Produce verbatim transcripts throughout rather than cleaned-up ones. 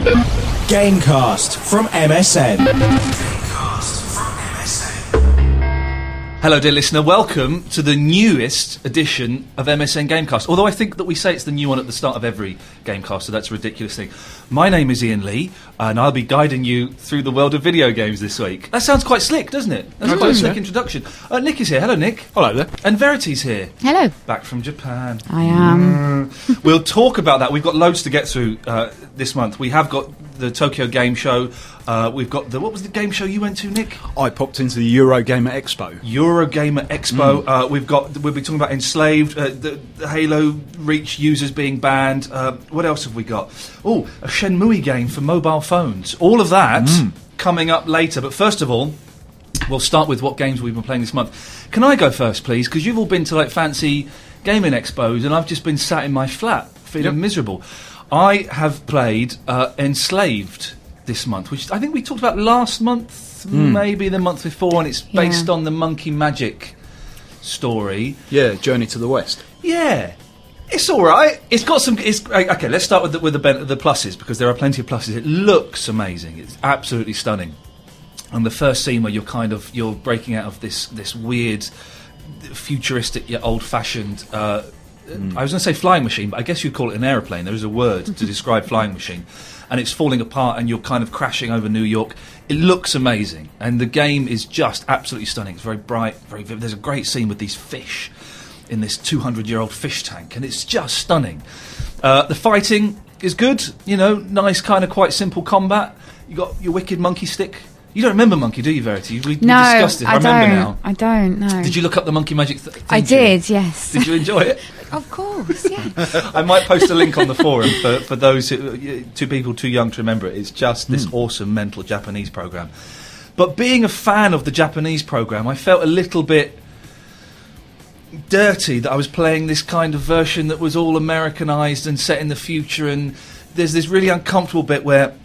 Gamecast from M S N. Hello, dear listener. Welcome to the newest edition of M S N Gamecast. Although I think that we say it's the new one at the start of every Gamecast, so that's a ridiculous thing. My name is Ian Lee, and I'll be guiding you through the world of video games this week. That sounds quite slick, doesn't it? That's Mm. quite a slick introduction. Uh, Nick is here. Hello, Nick. Hello there. And Verity's here. Hello. Back from Japan. I am. Mm. We'll talk about that. We've got loads to get through uh, this month. We have got the Tokyo Game Show. Uh, we've got the... What was the game show you went to, Nick? I popped into the Eurogamer Expo. Eurogamer Expo. Mm. Uh, we've got... We'll be talking about Enslaved, uh, the, the Halo Reach users being banned. Uh, what else have we got? Oh, a Shenmue game for mobile phones. All of that Mm. coming up later. But first of all, we'll start with what games we've been playing this month. Can I go first, please? Because you've all been to, like, fancy gaming expos, and I've just been sat in my flat, feeling Yep. miserable. I have played uh, Enslaved this month, which I think we talked about last month, maybe the month before, and it's based Yeah. on the Monkey Magic story. Yeah, Journey to the West. Yeah, it's all right. It's got some. It's okay. Let's start with the, with the ben- the pluses, because there are plenty of pluses. It looks amazing. It's absolutely stunning. And the first scene where you're kind of you're breaking out of this this weird, futuristic yet old-fashioned. Uh, I was going to say flying machine, but I guess you'd call it an aeroplane. There is a word to describe flying machine. And it's falling apart and you're kind of crashing over New York. It looks amazing. And the game is just absolutely stunning. It's very bright, very vivid. There's a great scene with these fish in this two hundred year old fish tank. And it's just stunning. Uh, the fighting is good. You know, nice kind of quite simple combat. You got your wicked monkey stick. You don't remember Monkey, do you, Verity? We, we No, discussed it. I, I remember don't. now. I don't. No. Did you look up the Monkey Magic th- thing? I did. Yes. Did you enjoy it? Of course. Yeah. I might post a link on the forum for, for those who, two people too young to remember it. It's just this Mm. awesome mental Japanese program. But being a fan of the Japanese program, I felt a little bit dirty that I was playing this kind of version that was all Americanized and set in the future. And there's this really uncomfortable bit where,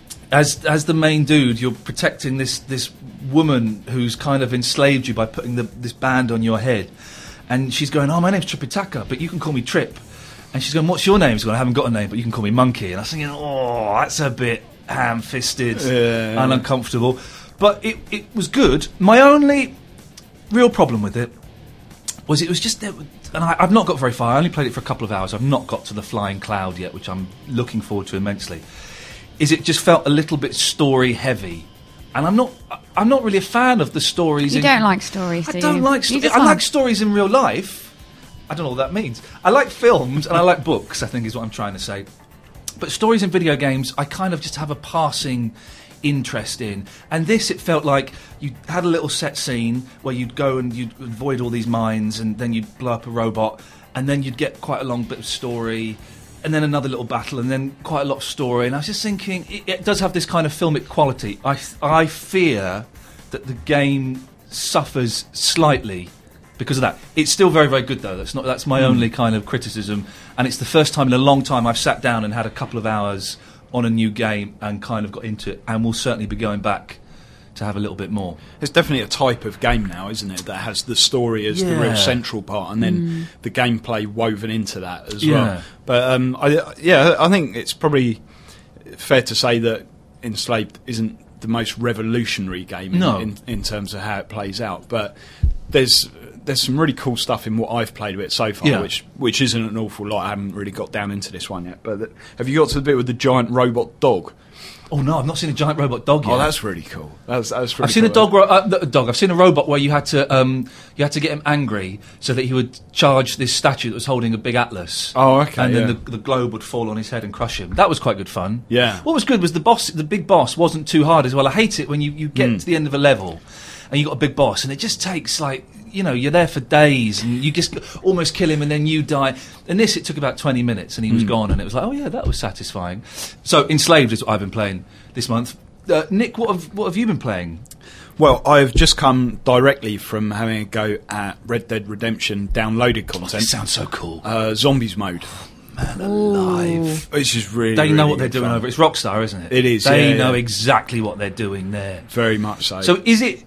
as as the main dude, you're protecting this this woman who's kind of enslaved you by putting the, this band on your head. And she's going, oh, my name's Tripitaka, but you can call me Trip. And she's going, what's your name? She's going, I haven't got a name, but you can call me Monkey. And I was thinking, oh, that's a bit ham-fisted Yeah. and uncomfortable. But it, it was good. My only real problem with it was it was just... There, and I, I've not got very far. I only played it for a couple of hours. I've not got to the Flying Cloud yet, which I'm looking forward to immensely. Is it just felt a little bit story-heavy. And I'm not I'm not really a fan of the stories. You in, don't like stories, I do don't you? like You stories. just I like- like stories in real life. I don't know what that means. I like films and I like books, I think is what I'm trying to say. But stories in video games, I kind of just have a passing interest in. And this, it felt like you had a little set scene where you'd go and you'd avoid all these mines and then you'd blow up a robot and then you'd get quite a long bit of story and then another little battle and then quite a lot of story. And I was just thinking, it, it does have this kind of filmic quality. I, th- I fear that the game suffers slightly because of that. It's still very, very good, though. That's not. That's my mm. only kind of criticism. And it's the first time in a long time I've sat down and had a couple of hours on a new game and kind of got into it. And we'll certainly be going back to have a little bit more. It's definitely a type of game now, isn't it, that has the story as the Yeah. real central part, and then mm. the gameplay woven into that as Yeah. well. But um, I, yeah, I think it's probably fair to say that Enslaved isn't the most revolutionary game in, No. in, in terms of how it plays out. But there's there's some really cool stuff in what I've played with it so far, Yeah. which which isn't an awful lot. I haven't really got down into this one yet. But the, have you got to the bit with the giant robot dog? Oh no, I've not seen a giant robot dog yet. Oh, that's really cool. That's that's. Really I've seen cool. a dog. Ro- uh, the- dog. I've seen a robot where you had to um, you had to get him angry so that he would charge this statue that was holding a big atlas. Oh, okay. And then yeah. the, the globe would fall on his head and crush him. That was quite good fun. Yeah. What was good was the boss. The big boss wasn't too hard as well. I hate it when you, you get Mm. to the end of a level and you got a big boss and it just takes like. You know, you're there for days and you just almost kill him and then you die. And this, it took about twenty minutes and he was Mm. gone and it was like, oh yeah, that was satisfying. So, Enslaved is what I've been playing this month. Uh, Nick, what have, what have you been playing? Well, I've just come directly from having a go at Red Dead Redemption downloaded Oh, content. this sounds so cool. Uh, zombies mode. Man alive. Which is really, They know really what they're good doing fun. over. It's Rockstar, isn't it? It is, They yeah, know yeah. exactly what they're doing there. Very much so. So, is it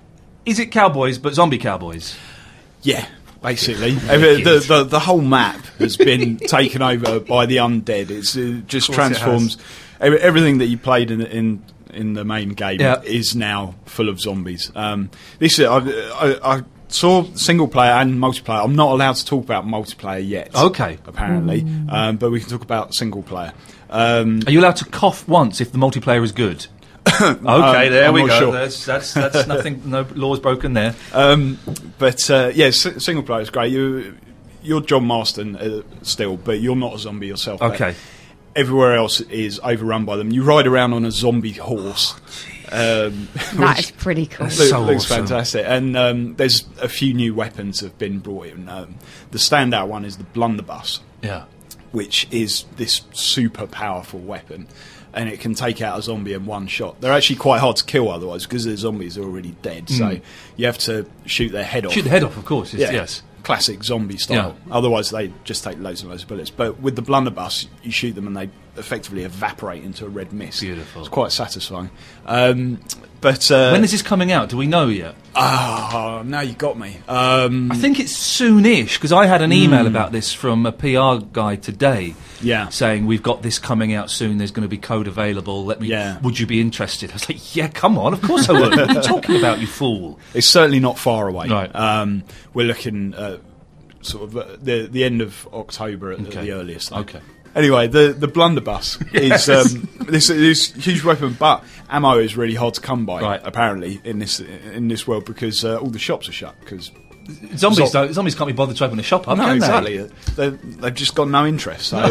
is it cowboys, but zombie cowboys? Yeah, basically. the, the, the, the whole map has been taken over by the undead. It's, it just Of course it transforms... Every, everything that you played in in in the main game Yeah. is now full of zombies. Um, this I, I, I saw single player and multiplayer. I'm not allowed to talk about multiplayer yet. Okay. apparently, um, but we can talk about single player. Um, Are you allowed to cough once if the multiplayer is good? Okay, Um, there I'm we not go. sure. That's, that's that's nothing. No laws broken there. Um, but uh, yeah, s- single player is great. You, you're John Marston uh, still, but you're not a zombie yourself. Okay. Everywhere else is overrun by them. You ride around on a zombie horse. Um, That which is pretty cool. That's loo- so looks awesome. fantastic. And um, there's a few new weapons have been brought in. Um, the standout one is the blunderbuss, Yeah. which is this super powerful weapon. And it can take out a zombie in one shot. They're actually quite hard to kill otherwise because the zombies are already dead. So you have to shoot their head off. Shoot the head off, of course. Yes. Yeah, yes. classic zombie style. Yeah. Otherwise, they just take loads and loads of bullets. But with the blunderbuss, you shoot them and they effectively evaporate into a red mist. Beautiful. It's quite satisfying. Um, but uh, When is this coming out? Do we know yet? ah, now you got me. Um, I think it's soonish because I had an email about this from a P R guy today. Yeah. Saying we've got this coming out soon. There's going to be code available. Let me. Yeah. Would you be interested? I was like, yeah, come on. Of course I would. What are you talking about, you fool? It's certainly not far away. Right. Um, we're looking at sort of uh, the the end of October at Okay. the earliest. though. Okay. Anyway, the the blunderbuss Yes. is um, this this huge weapon, but ammo is really hard to come by. Right. Apparently, in this in this world, because uh, all the shops are shut. Because Zombies, Zo- don't, zombies can't be bothered to open a shop up, no, can exactly, they? They've just got no interest. So.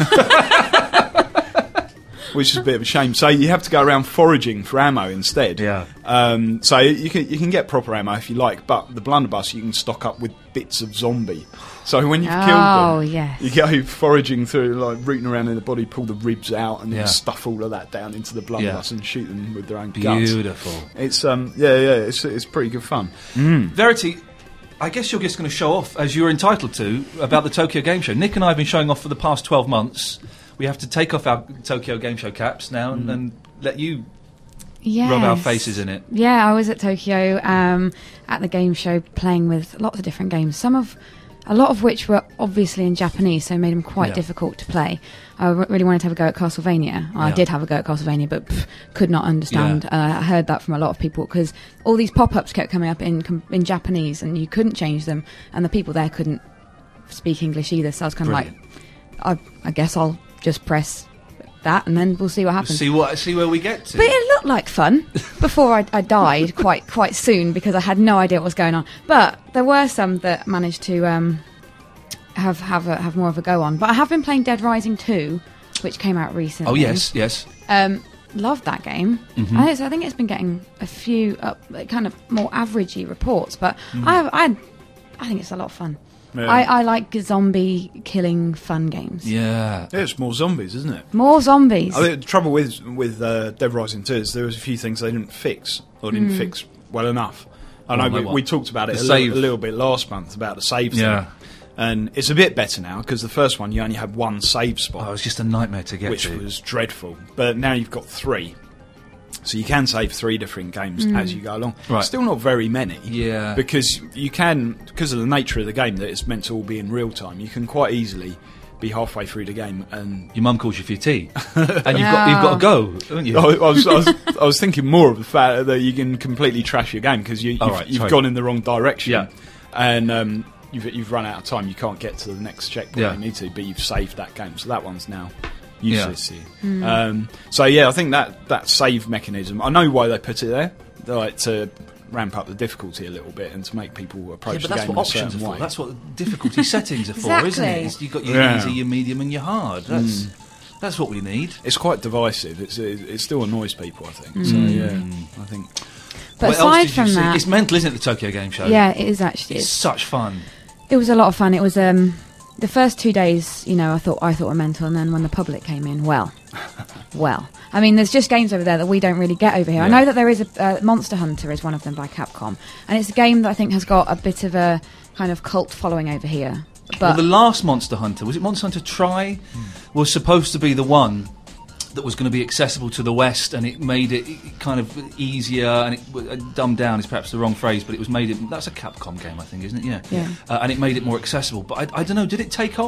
Uh, which is a bit of a shame. So you have to go around foraging for ammo instead. Yeah. Um, so you can you can get proper ammo if you like, but the blunderbuss you can stock up with bits of zombie. So when you've Oh, killed them, yes. you go foraging through, like rooting around in the body, pull the ribs out, and Yeah. then stuff all of that down into the blunderbuss Yeah. and shoot them with their own they? guns. Beautiful. It's um yeah yeah it's it's pretty good fun. Verity, I guess you're just going to show off, as you're entitled to, about the Tokyo Game Show. Nick and I have been showing off for the past twelve months. We have to take off our Tokyo Game Show caps now and, and let you Yes. rub our faces in it. Yeah, I was at Tokyo um, at the game show playing with lots of different games. Some of, a lot of which were obviously in Japanese, so it made them quite Yeah. difficult to play. I r- really wanted to have a go at Castlevania. I Yeah. did have a go at Castlevania, but pff, could not understand. Yeah. Uh, I heard that from a lot of people because all these pop-ups kept coming up in com- in Japanese, and you couldn't change them, and the people there couldn't speak English either. So I was kind of like, I, I guess I'll just press that, and then we'll see what happens. See what see where we get to. But it looked like fun before I, I died quite quite soon because I had no idea what was going on. But there were some that managed to um, have have a, have more of a go on. But I have been playing Dead Rising two, which came out recently. Oh yes, yes. Um, loved that game. Mm-hmm. I, I think it's been getting a few uh, kind of more averagey reports, but Mm. I, I I think it's a lot of fun. Yeah. I, I like zombie killing fun games. Yeah. Yeah, it's more zombies, isn't it? More zombies. I think the trouble with with uh, Dead Rising two is there was a few things they didn't fix or Hmm. didn't fix well enough. I Oh, know like we, what? we talked about it The a, li- save. a little bit last month about the save Yeah. thing, and it's a bit better now because the first one you only had one save spot, Oh, it was just a nightmare to get which to. was dreadful. But now you've got three, so you can save three different games as you go along. Right. Still not very many, Yeah. because you can, because of the nature of the game that it's meant to all be in real time. You can quite easily be halfway through the game and Your mum calls you for your tea, and you've got you've got to go, haven't you? I, I, was, I, was, I was thinking more of the fact that you can completely trash your game because you, you've, Oh, right, you've sorry. gone in the wrong direction, Yeah. and um, you've, you've run out of time. You can't get to the next checkpoint Yeah. you need to, but you've saved that game, so that one's now useless to you. Hmm. Um, so yeah, I think that that save mechanism. I know why they put it there, like to ramp up the difficulty a little bit and to make people Yeah, approach but the that's game what in a options are certain for. way. That's what difficulty settings are for, isn't Exactly. it? It's- You've got your Yeah. easy, your medium, and your hard. That's that's what we need. It's quite divisive. It's it, it still annoys people, I think. So Hmm. yeah, I think. but What else aside did you from see? that, It's mental, isn't it? The Tokyo Game Show. yeah, it is actually. It's It's, such fun. it was a lot of fun. It was um, the first two days. You know, I thought I thought were mental, and then when the public came in, well, well. I mean, there's just games over there that we don't really get over here. I Yeah. know that there is a uh, Monster Hunter is one of them by Capcom, and it's a game that I think has got a bit of a kind of cult following over here. But Well, the last Monster Hunter, was it Monster Hunter Try? Was supposed to be the one that was going to be accessible to the West, and it made it kind of easier, and it w- uh, dumbed down is perhaps the wrong phrase, but it was made it. That's a Capcom game, I think, isn't it? Yeah. Yeah. Uh, and it made it more accessible. But I, I don't know. Did it take off?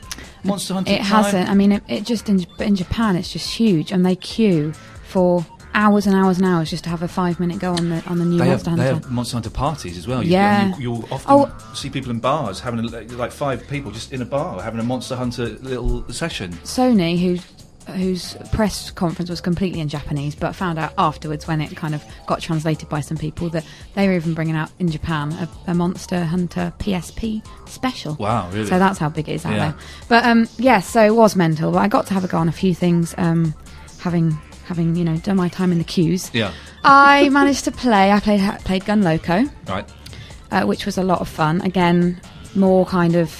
Monster Hunter? It type? hasn't. I mean, it, it just in, in Japan, it's just huge, and they queue for hours and hours and hours just to have a five-minute go on the on the new They Monster have, they Hunter. have Monster Hunter parties as well. You, Yeah. you, you'll often Oh. see people in bars having a, like five people just in a bar having a Monster Hunter little session. Sony, whose whose press conference was completely in Japanese, but found out afterwards when it kind of got translated by some people that they were even bringing out in Japan a, a Monster Hunter P S P special. Wow, really? So that's how big it is out Yeah. there. But um, yes, so it was mental. But I got to have a go on a few things, um, having having you know done my time in the queues. Yeah. I managed to play. I played played Gun Loco, Right. uh, which was a lot of fun. Again, more kind of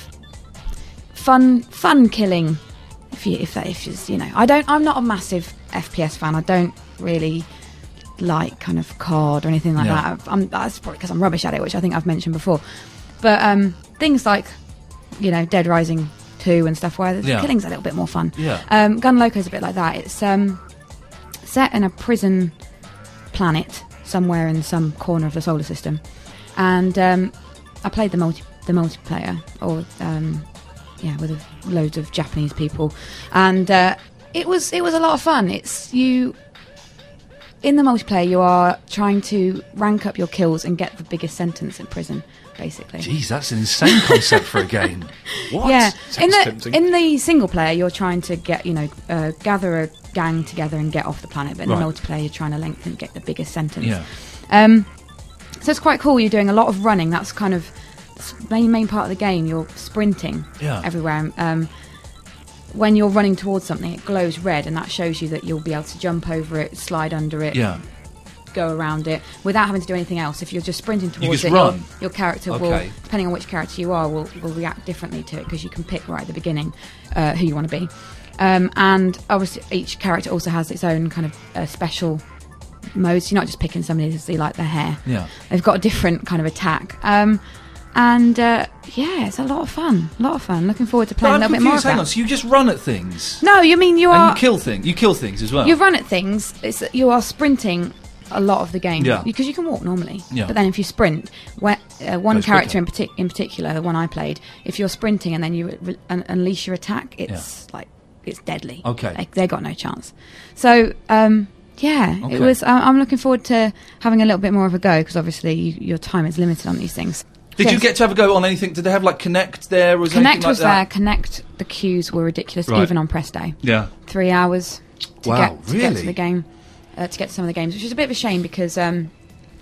fun fun killing. If you if that if it's, you know, I don't. I'm not a massive F P S fan. I don't really like kind of C O D or anything like Yeah. that. I'm, that's probably because I'm rubbish at it, which I think I've mentioned before. But um, things like you know Dead Rising two and stuff where the Yeah. killing's a little bit more fun. Yeah. Um, Gun Loco's a bit like that. It's um, set in a prison planet somewhere in some corner of the solar system, and um, I played the multi the multiplayer or um, yeah with a, loads of Japanese people, and uh, it was it was a lot of fun. It's you in the multiplayer you are trying to rank up your kills and get the biggest sentence in prison, basically. Jeez, that's an insane concept for a game. What? Yeah, in Sounds the tempting. in the single player, you're trying to get you know uh, gather a gang together and get off the planet. But in Right. the multiplayer, you're trying to lengthen, get the biggest sentence. Yeah. Um, so it's quite cool. You're doing a lot of running. That's kind of the main main part of the game. You're sprinting Yeah. everywhere. Um, when you're running towards something, it glows red, and that shows you that you'll be able to jump over it, slide under it, Yeah. go around it without having to do anything else. If you're just sprinting towards just it, run. Your, your character will, Okay. depending on which character you are, will, will react differently to it because you can pick right at the beginning uh, who you want to be. Um, and obviously, each character also has its own kind of uh, special modes. You're not just picking somebody to see like their hair. Yeah. They've got a different kind of attack. Um, and uh, yeah, it's a lot of fun. A lot of fun. Looking forward to But playing I'm a little bit more confused. of Hang that. on. So you just run at things No, you mean you and are. you kill things. You kill things as well. You run at things. It's, you are sprinting a lot of the game Yeah. because you can walk normally. Yeah. But then if you sprint, where, uh, one Goes character in, quicker. partic- in particular, the one I played, if you're sprinting and then you re- un- unleash your attack, it's like it's deadly. Okay. Like, they got no chance. So um, yeah, Okay. it was. I- I'm looking forward to having a little bit more of a go because obviously you, your time is limited on these things. Did you Yes. get to have a go on anything? Did they have like Connect there? Or was Connect anything was like there. that? Connect. The queues were ridiculous, Right. even on press day. Yeah. Three hours to Wow, get to get really? to the game, uh, to get to some of the games, which is a bit of a shame because um,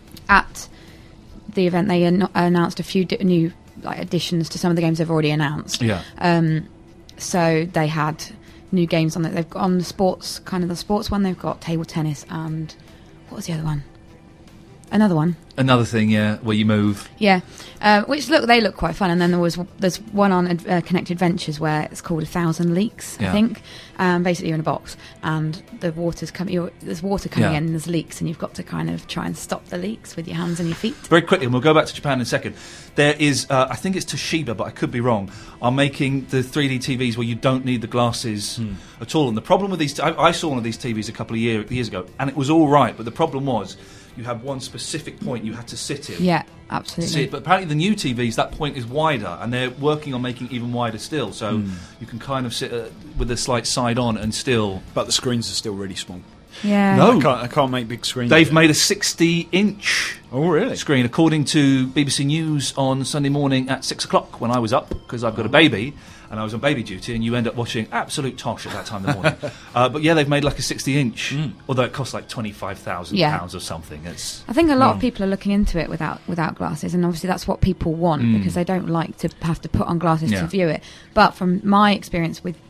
at the event they an- announced a few di- new like additions to some of the games they've already announced. Yeah. Um, so they had new games on it. They've got on the sports kind of the sports one. They've got table tennis and what was the other one? Another one. Another thing, yeah, where you move. Yeah, uh, which look they look quite fun. And then there was there's one on uh, Connect Adventures where it's called A Thousand Leaks, Yeah. I think. Um, basically, you're in a box and the water's coming. You're, there's water coming Yeah. in, and there's leaks, and you've got to kind of try and stop the leaks with your hands and your feet. Very quickly, and we'll go back to Japan in a second. There is, uh, I think it's Toshiba, but I could be wrong, are making the three D T Vs where you don't need the glasses at all. And the problem with these, t- I, I saw one of these T Vs a couple of year, years ago, and it was all right, but the problem was you had one specific point you had to sit in. Yeah, to see absolutely. it. But apparently the new T Vs, that point is wider, and they're working on making it even wider still. So you can kind of sit uh, with a slight side on and still. But the screens are still really small. Yeah. No. I can't, I can't make big screens. They've yet. made a sixty inch Oh, really? screen, according to B B C News on Sunday morning at six o'clock when I was up, because I've got a baby and I was on baby duty, and you end up watching absolute tosh at that time of the morning. uh, but yeah, they've made like a sixty inch, although it costs like twenty-five thousand Yeah. pounds or something. It's I think a lot of Mm. people are looking into it without without glasses, and obviously that's what people want because they don't like to have to put on glasses Mm. Yeah. to view it. But from my experience with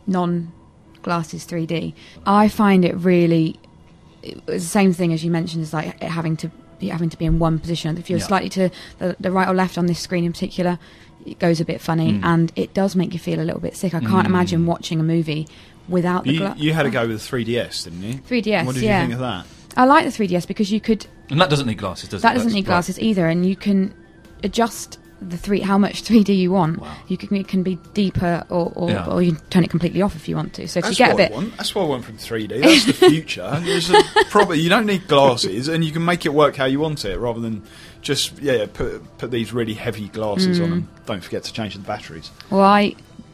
non-glasses three D, I find it really it's the same thing as you mentioned, is like it having to be having to be in one position. If you're Yeah. slightly to the, the right or left on this screen in particular, it goes a bit funny, Mm. and it does make you feel a little bit sick. I can't Mm. imagine watching a movie without the You, gla- you had a go with three D S, didn't you? three D S. What did yeah, you think of that? I like the three D S because you could. and that doesn't need glasses, does it? That doesn't That's- need right. glasses either, and you can adjust the three how much three D you want. Wow. You can it can be deeper, or or, Yeah. or you can turn it completely off if you want to. So if That's you get a what bit, I want. That's what I want from three D. That's the future. There's a proper. You don't need glasses, and you can make it work how you want it, rather than just yeah put put these really heavy glasses Mm. on them. Don't forget to change the batteries. well, I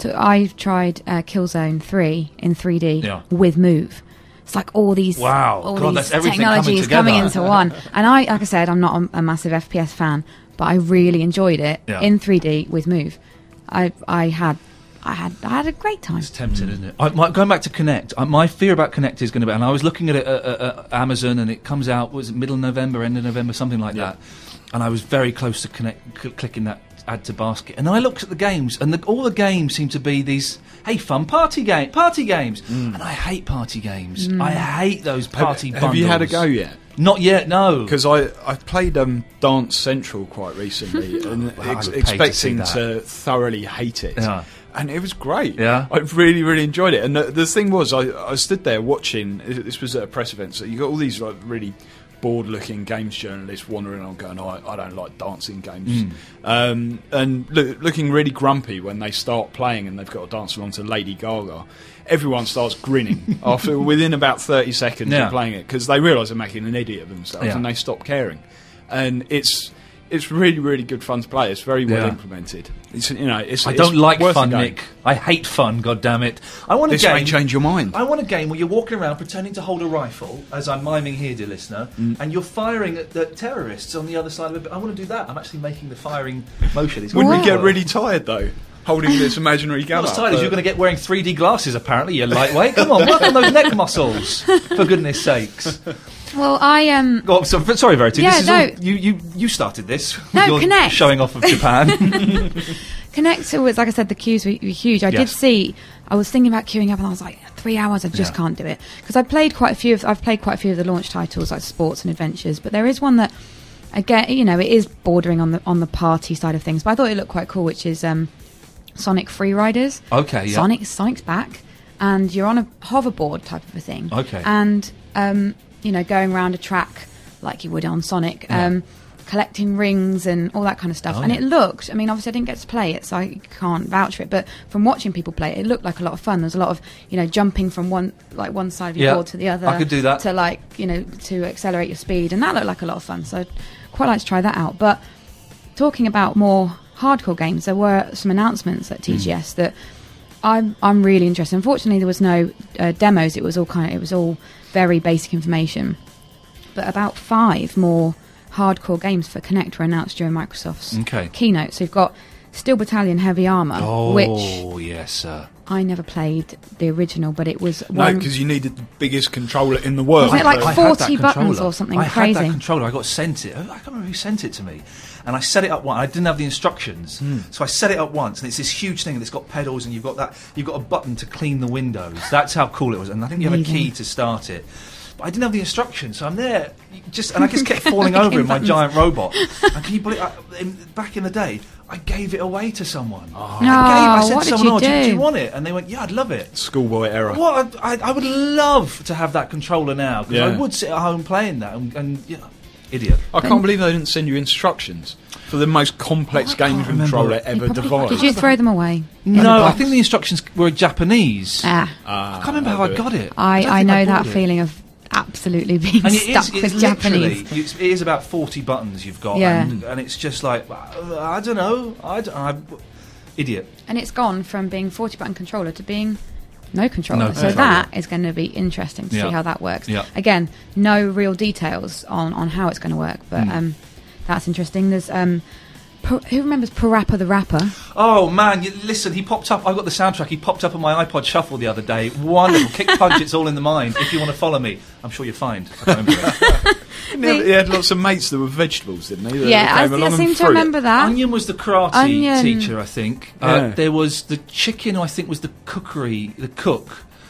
to, I tried uh, Killzone three in three D Yeah. with Move. It's like all these, Wow. all God, these that's everything coming technologies together. coming into one. And I, like I said, I'm not a, a massive F P S fan, but I really enjoyed it Yeah. in three D with Move. I, I had, I had, I had a great time. It's tempting, isn't it? I, my, going back to Connect, I, my fear about Connect is going to be, and I was looking at it at, at, at Amazon, and it comes out, was it middle of November, end of November, something like Yeah. that. And I was very close to connect, cl- clicking that add to basket. And then I looked at the games, and the, all the games seem to be these, hey, fun party game, party games. And I hate party games. I hate those party have, bundles. have you had a go yet? Not yet, no. Because I I played um, Dance Central quite recently, and Wow, I ex- would pay to expecting see to, that. thoroughly hate it. Yeah. And it was great. Yeah? I really, really enjoyed it. And the, the thing was, I, I stood there watching. This was at a press event, so you got all these like really bored-looking games journalists wandering on, going, oh, I, I don't like dancing games, Mm. um, and loo- looking really grumpy when they start playing and they've got to dance along to Lady Gaga. Everyone starts grinning after within about thirty seconds Yeah. of playing it because they realise they're making an idiot of themselves Yeah. and they stop caring. And it's it's really, really good fun to play. It's very well Yeah. implemented. It's you know, it's. I it's don't like worth fun, the game. Nick. I hate fun, God damn it! I want a This game. may change your mind. I want a game where you're walking around pretending to hold a rifle, as I'm miming here, dear listener, Mm. and you're firing at the terrorists on the other side of it. I want to do that. I'm actually making the firing motion. It's Wouldn't gonna we get work. really tired though, holding this imaginary gun? Not as up, tight as uh, you're going to get wearing three D glasses, apparently, you lightweight. Come on, work on those neck muscles, for goodness sakes. Well, I um, Oh, so, sorry, Verity. Yeah, this is no. all, you, you, you started this. No, You're Connect. showing off of Japan. Connect was, like I said, the queues were, were huge. I did Yes. see. I was thinking about queuing up, and I was like, three hours. I just Yeah. can't do it because I played quite a few. Of, I've played quite a few of the launch titles, like Sports and Adventures. But there is one that, again, you know, it is bordering on the on the party side of things. But I thought it looked quite cool, which is um, Sonic Free Riders. Okay, yeah. Sonic Sonic's back, and you're on a hoverboard type of a thing. Okay. And um, you know, going around a track like you would on Sonic. Yeah. Um, collecting rings and all that kind of stuff. Oh, and yeah. it looked, I mean, obviously I didn't get to play it, so I can't vouch for it, but from watching people play it, it looked like a lot of fun. There's a lot of, you know, jumping from one, like one side of your Yeah, board to the other. I could do that. To, like, you know, to accelerate your speed, and that looked like a lot of fun, so I'd quite like to try that out. But talking about more hardcore games, there were some announcements at T G S Hmm. that I'm I'm really interested. Unfortunately, there was no uh, demos. It was all kind of, it was all very basic information. But about five more hardcore games for Connect were announced during Microsoft's Okay. keynote. So you've got Steel Battalion Heavy Armour, Oh, which yes, sir. I never played the original, but it was No, one. because you needed the biggest controller in the world. Wasn't it like but- I had that forty buttons controller. or something I crazy? had that controller. I got sent it. I can't remember who sent it to me. And I set it up once. I didn't have the instructions, Hmm. so I set it up once, and it's this huge thing, and it's got pedals, and you've got that. You've got a button to clean the windows. That's how cool it was. And I think you have a Amazing. key to start it. But I didn't have the instructions, so I'm there, just and I just kept falling over in my buttons. giant robot. And can you believe? I, in, back in the day, I gave it away to someone. No, I, gave, I said what to did someone, you "Oh, do, you- do do? you want it?" And they went, "Yeah, I'd love it." Schoolboy error. What I, I would love to have that controller now because I Yeah. would sit at home playing that and, and you know, idiot. I can't believe they didn't send you instructions for the most complex I game can't remember. controller You ever Probably- devised. Did you throw them away? No, I think the instructions were Japanese. Ah, Ah, I can't remember how I got it. I, don't I think know bought that it. feeling of absolutely being And it stuck is, with it's literally, Japanese. it's, it is about forty buttons you've got, Yeah. and, and it's just like uh, I don't know, I, don't, I idiot. And it's gone from being forty button controller to being no controller. No so controller. that is going to be interesting to Yeah. see how that works. Yeah. Again, no real details on, on how it's going to work, but Mm. um, that's interesting. There's um, Pa- who remembers Parappa the Rapper? Oh man, you, listen, he popped up. I got the soundtrack. He popped up on my iPod Shuffle the other day. Wonderful, kick punch. It's all in the mind. If you want to follow me, I'm sure you'll find. I can't remember it. He had, he had lots of mates that were vegetables, didn't he? That Yeah, I, came I along and seem to threw it. remember that. Onion was the karate Onion. teacher, I think. Uh, Yeah. there was the chicken, who I think was the cookery, the cook.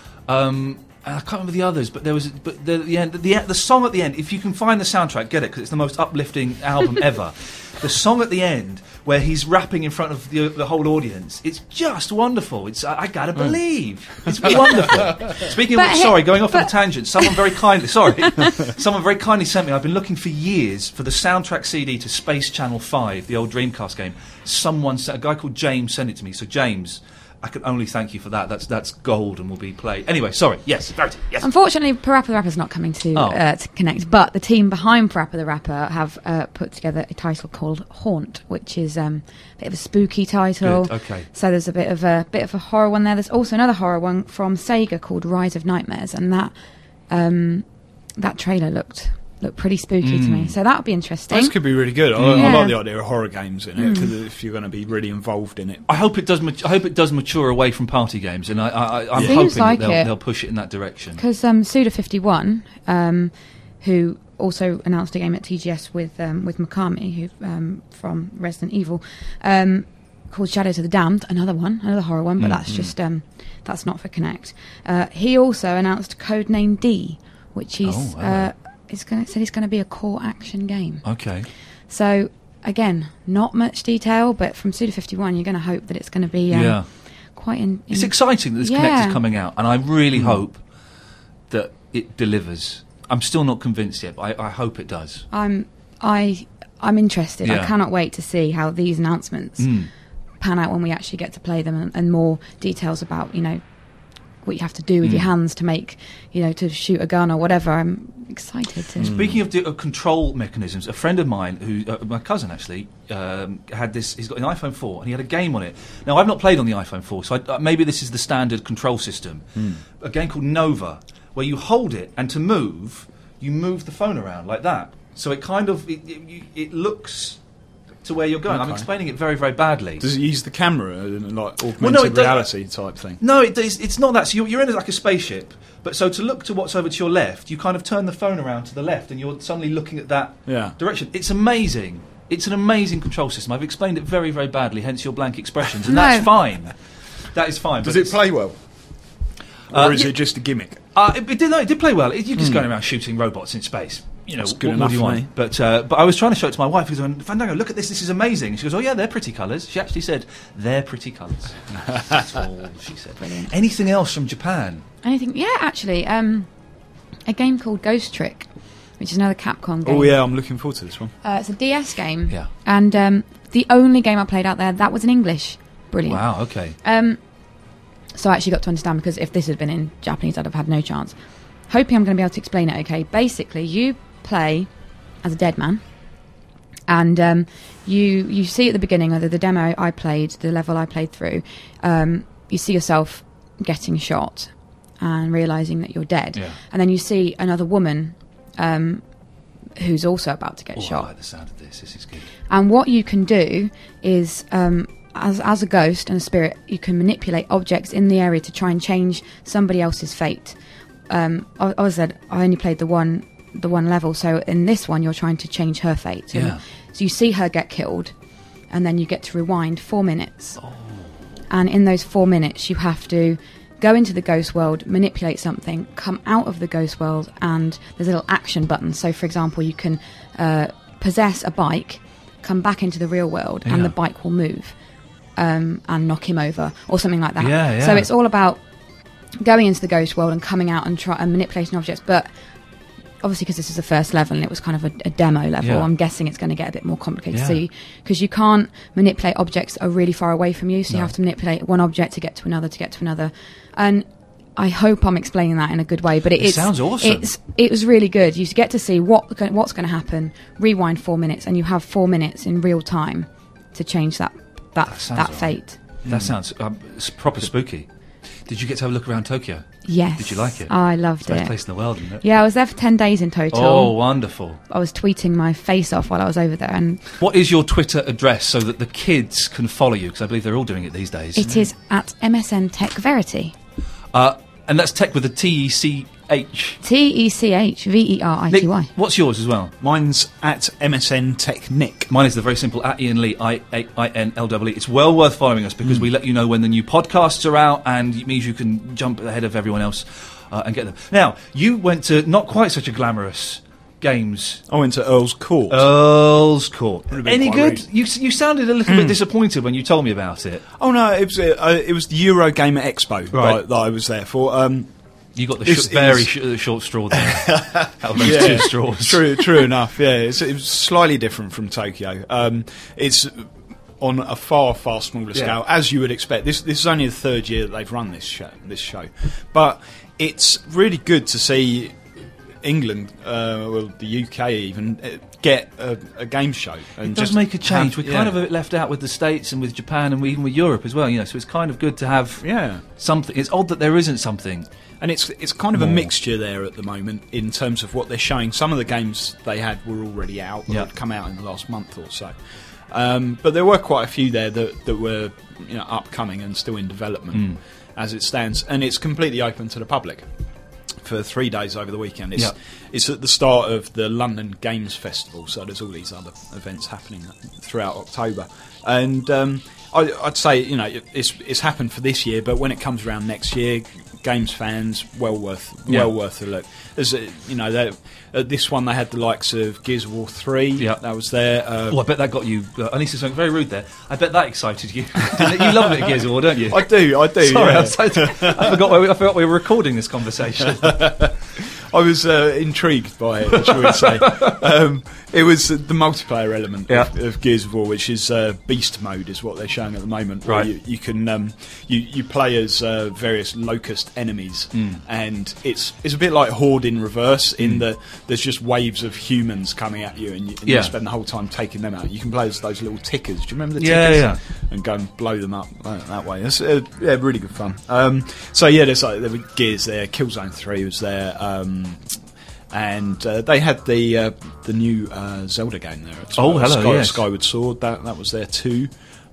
Um, and I can't remember the others, but there was, but the the, end, the the song at the end. If you can find the soundtrack, get it because it's the most uplifting album ever. The song at the end where he's rapping in front of the, the whole audience, it's just wonderful. It's I, I gotta believe it's wonderful. Speaking But of which, he- sorry, going off on a but- tangent. Someone very kindly, sorry, someone very kindly sent me. I've been looking for years for the soundtrack C D to Space Channel Five, the old Dreamcast game. Someone, sent, a guy called James, sent it to me. So James. I can only thank you for that. That's that's gold and will be played. Anyway, sorry. Yes, Verity. Yes. Unfortunately, Parappa the Rapper's not coming to, Oh. uh, to Connect, but the team behind Parappa the Rapper have uh, put together a title called Haunt, which is um, a bit of a spooky title. Good, okay. So there's a bit of a bit of a horror one there. There's also another horror one from Sega called Rise of Nightmares, and that um, that trailer looked looked pretty spooky to me. So that would be interesting. This could be really good. I, I Yeah. like the idea of horror games in it, 'cause if you're going to be really involved in it. I hope it does. Mat- I hope it does mature away from party games, and I, I, I'm Seems hoping like that they'll, it. they'll push it in that direction. Because um, Suda fifty-one, um, who also announced a game at T G S with um, with Mikami, who um, from Resident Evil, um, called Shadows of the Damned, another one, another horror one, but Mm, that's mm. just um, that's not for Connect. Uh, he also announced Codename D, which he's Oh, wow. uh, is going said it's going to be a core action game. Okay. So again, not much detail, but from Suda fifty-one, you're going to hope that it's going to be um, yeah. quite in. It's in- exciting that this Connect Yeah. is coming out, and I really hope that it delivers. I'm still not convinced yet, but I, I hope it does. I'm I I'm interested. Yeah. I cannot wait to see how these announcements Mm. pan out when we actually get to play them, and, and more details about, you know, what you have to do with Mm. your hands to make, you know, to shoot a gun or whatever. I'm excited to. Speaking of, di- of control mechanisms, a friend of mine, who uh, my cousin actually, um, had this. He's got an iPhone four, and he had a game on it. Now I've not played on the iPhone four, so I, uh, maybe this is the standard control system. A game called Nova, where you hold it, and to move, you move the phone around like that. So it kind of it, it, you- it looks to where you're going. I'm Okay. explaining it very, very badly. Does it use the camera and like augmented Well, no, it does- reality type thing? No, it, it's, it's not that. So you're, you're in like a spaceship, but so to look to what's over to your left, you kind of turn the phone around to the left, and you're suddenly looking at that Yeah. direction. It's amazing. It's an amazing control system. I've explained it very, very badly, hence your blank expressions, and No. that's fine. That is fine. Does but it it's- play well? Uh, Or is yeah. it just a gimmick? Uh, it, it did. No, it did play well. It, you're just going around shooting robots in space. You know, That's good what, enough what do you for want? me. But uh, but I was trying to show it to my wife, who's going, Fandango, look at this. This is amazing. She goes, oh yeah, they're pretty colours. She actually said they're pretty colours. That's all she said. Brilliant. Anything else from Japan? Anything? Yeah, actually, um, a game called Ghost Trick, which is another Capcom game. Oh yeah, I'm looking forward to this one. Uh, it's a D S game. Yeah. And um, the only game I played out there that was in English. Brilliant. Wow. Okay. Um, so I actually got to understand, because if this had been in Japanese, I'd have had no chance. Hoping I'm going to be able to explain it okay. Basically, you play as a dead man, and um, you you see at the beginning, either the demo I played, the level I played through, um, you see yourself getting shot and realising that you're dead. Yeah. And then you see another woman um, who's also about to get Oh, shot. I like the sound of this. This is good. And what you can do is, um, as as a ghost and a spirit, you can manipulate objects in the area to try and change somebody else's fate. Um, I, I said I only played the one the one level, so in this one you're trying to change her fate. And Yeah. so you see her get killed, and then you get to rewind four minutes. Oh. And in those four minutes, you have to go into the ghost world, manipulate something, come out of the ghost world, and there's a little action button. So, for example, you can uh, possess a bike, come back into the real world, Yeah. and the bike will move um, and knock him over, or something like that. Yeah, yeah. So it's all about going into the ghost world and coming out and try and manipulating objects, but obviously because this is the first level and it was kind of a, a demo level, Yeah. I'm guessing it's going to get a bit more complicated. Yeah. So because you, you can't manipulate objects that are really far away from you, so you No. have to manipulate one object to get to another, to get to another. And I hope I'm explaining that in a good way, but it, It it's, sounds awesome. It's, it was really good. You get to see what what's going to happen, rewind four minutes, and you have four minutes in real time to change that that, That sounds that all right. fate. That sounds um, it's proper spooky. Did you get to have a look around Tokyo? Yes. Did you like it? I loved Best it. place in the world, isn't it? Yeah, I was there for ten days in total. Oh, wonderful. I was tweeting my face off while I was over there, and What is your Twitter address so that the kids can follow you? Because I believe they're all doing it these days. it is at M S N Tech Verity. Uh, and that's tech with a T E C H. T E C H V E R I T Y. Nick, what's yours as well? Mine's at M S N Tech Nick. Mine is the very simple at Ian Lee, I N L E E. It's well worth following us because we let you know when the new podcasts are out, and it means you can jump ahead of everyone else uh, and get them. Now, you went to not quite such a glamorous games. I went to Earl's Court. Earl's Court. Would have been Any quite good? rude. You, you sounded a little bit disappointed when you told me about it. oh no, it was uh, it was the Eurogamer Expo Right. that, that I was there for. Um, You got the It's- sh- very it's- sh- uh, short straw there. Out of those Yeah. two straws. True, true enough. Yeah, it's, it was slightly different from Tokyo. Um, it's on a far, far smaller Yeah. scale, as you would expect. This this is only the third year that they've run this show, this show. But it's really good to see England, uh, well, the U K even, uh, get a, a game show. And It does just make a change. have- We're kind yeah. of a bit left out with the States and with Japan and even with Europe as well, you know, so it's kind of good to have Yeah. something. It's odd that there isn't something. And it's it's kind of a More. mixture there at the moment in terms of what they're showing. Some of the games they had were already out, or Yeah. had come out in the last month or so. Um, but there were quite a few there that, that were you know upcoming and still in development Mm. as it stands. And it's completely open to the public for three days over the weekend. It's, Yeah. it's at the start of the London Games Festival, so there's all these other events happening throughout October. And um, I, I'd say, you know, it- it's it's happened for this year, but when it comes around next year, games fans, well worth Yeah. well worth a look. As a, you know, they, at this one they had the likes of Gears of War three. Yeah. That was there. Uh, Oh, I bet that got you. Uh, I need to say something very rude there. I bet that excited you. Didn't it? You love a bit of Gears of War, don't you? I do, I do. Sorry, yeah. I, was so- I forgot. Where we, I forgot we were recording this conversation. I was uh, intrigued by it, shall we say. Um, it was uh, the multiplayer element Yeah. of, of Gears of War, which is uh, Beast Mode, is what they're showing at the moment. Where Right. You, you can um, you, you play as uh, various locust enemies, Mm. and it's it's a bit like Horde in reverse, in that there's just waves of humans coming at you, and, you, and Yeah. you spend the whole time taking them out. You can play as those little tickers. Do you remember the Yeah, tickers? yeah. And go and blow them up that, that way. It's uh, yeah, really good fun. Um, so yeah, there's like there were Gears there. Killzone three was there. Um, and uh, they had the uh, the new uh, Zelda game there. As Oh, well. hello, Sky, yes. Skyward Sword. That that was there too.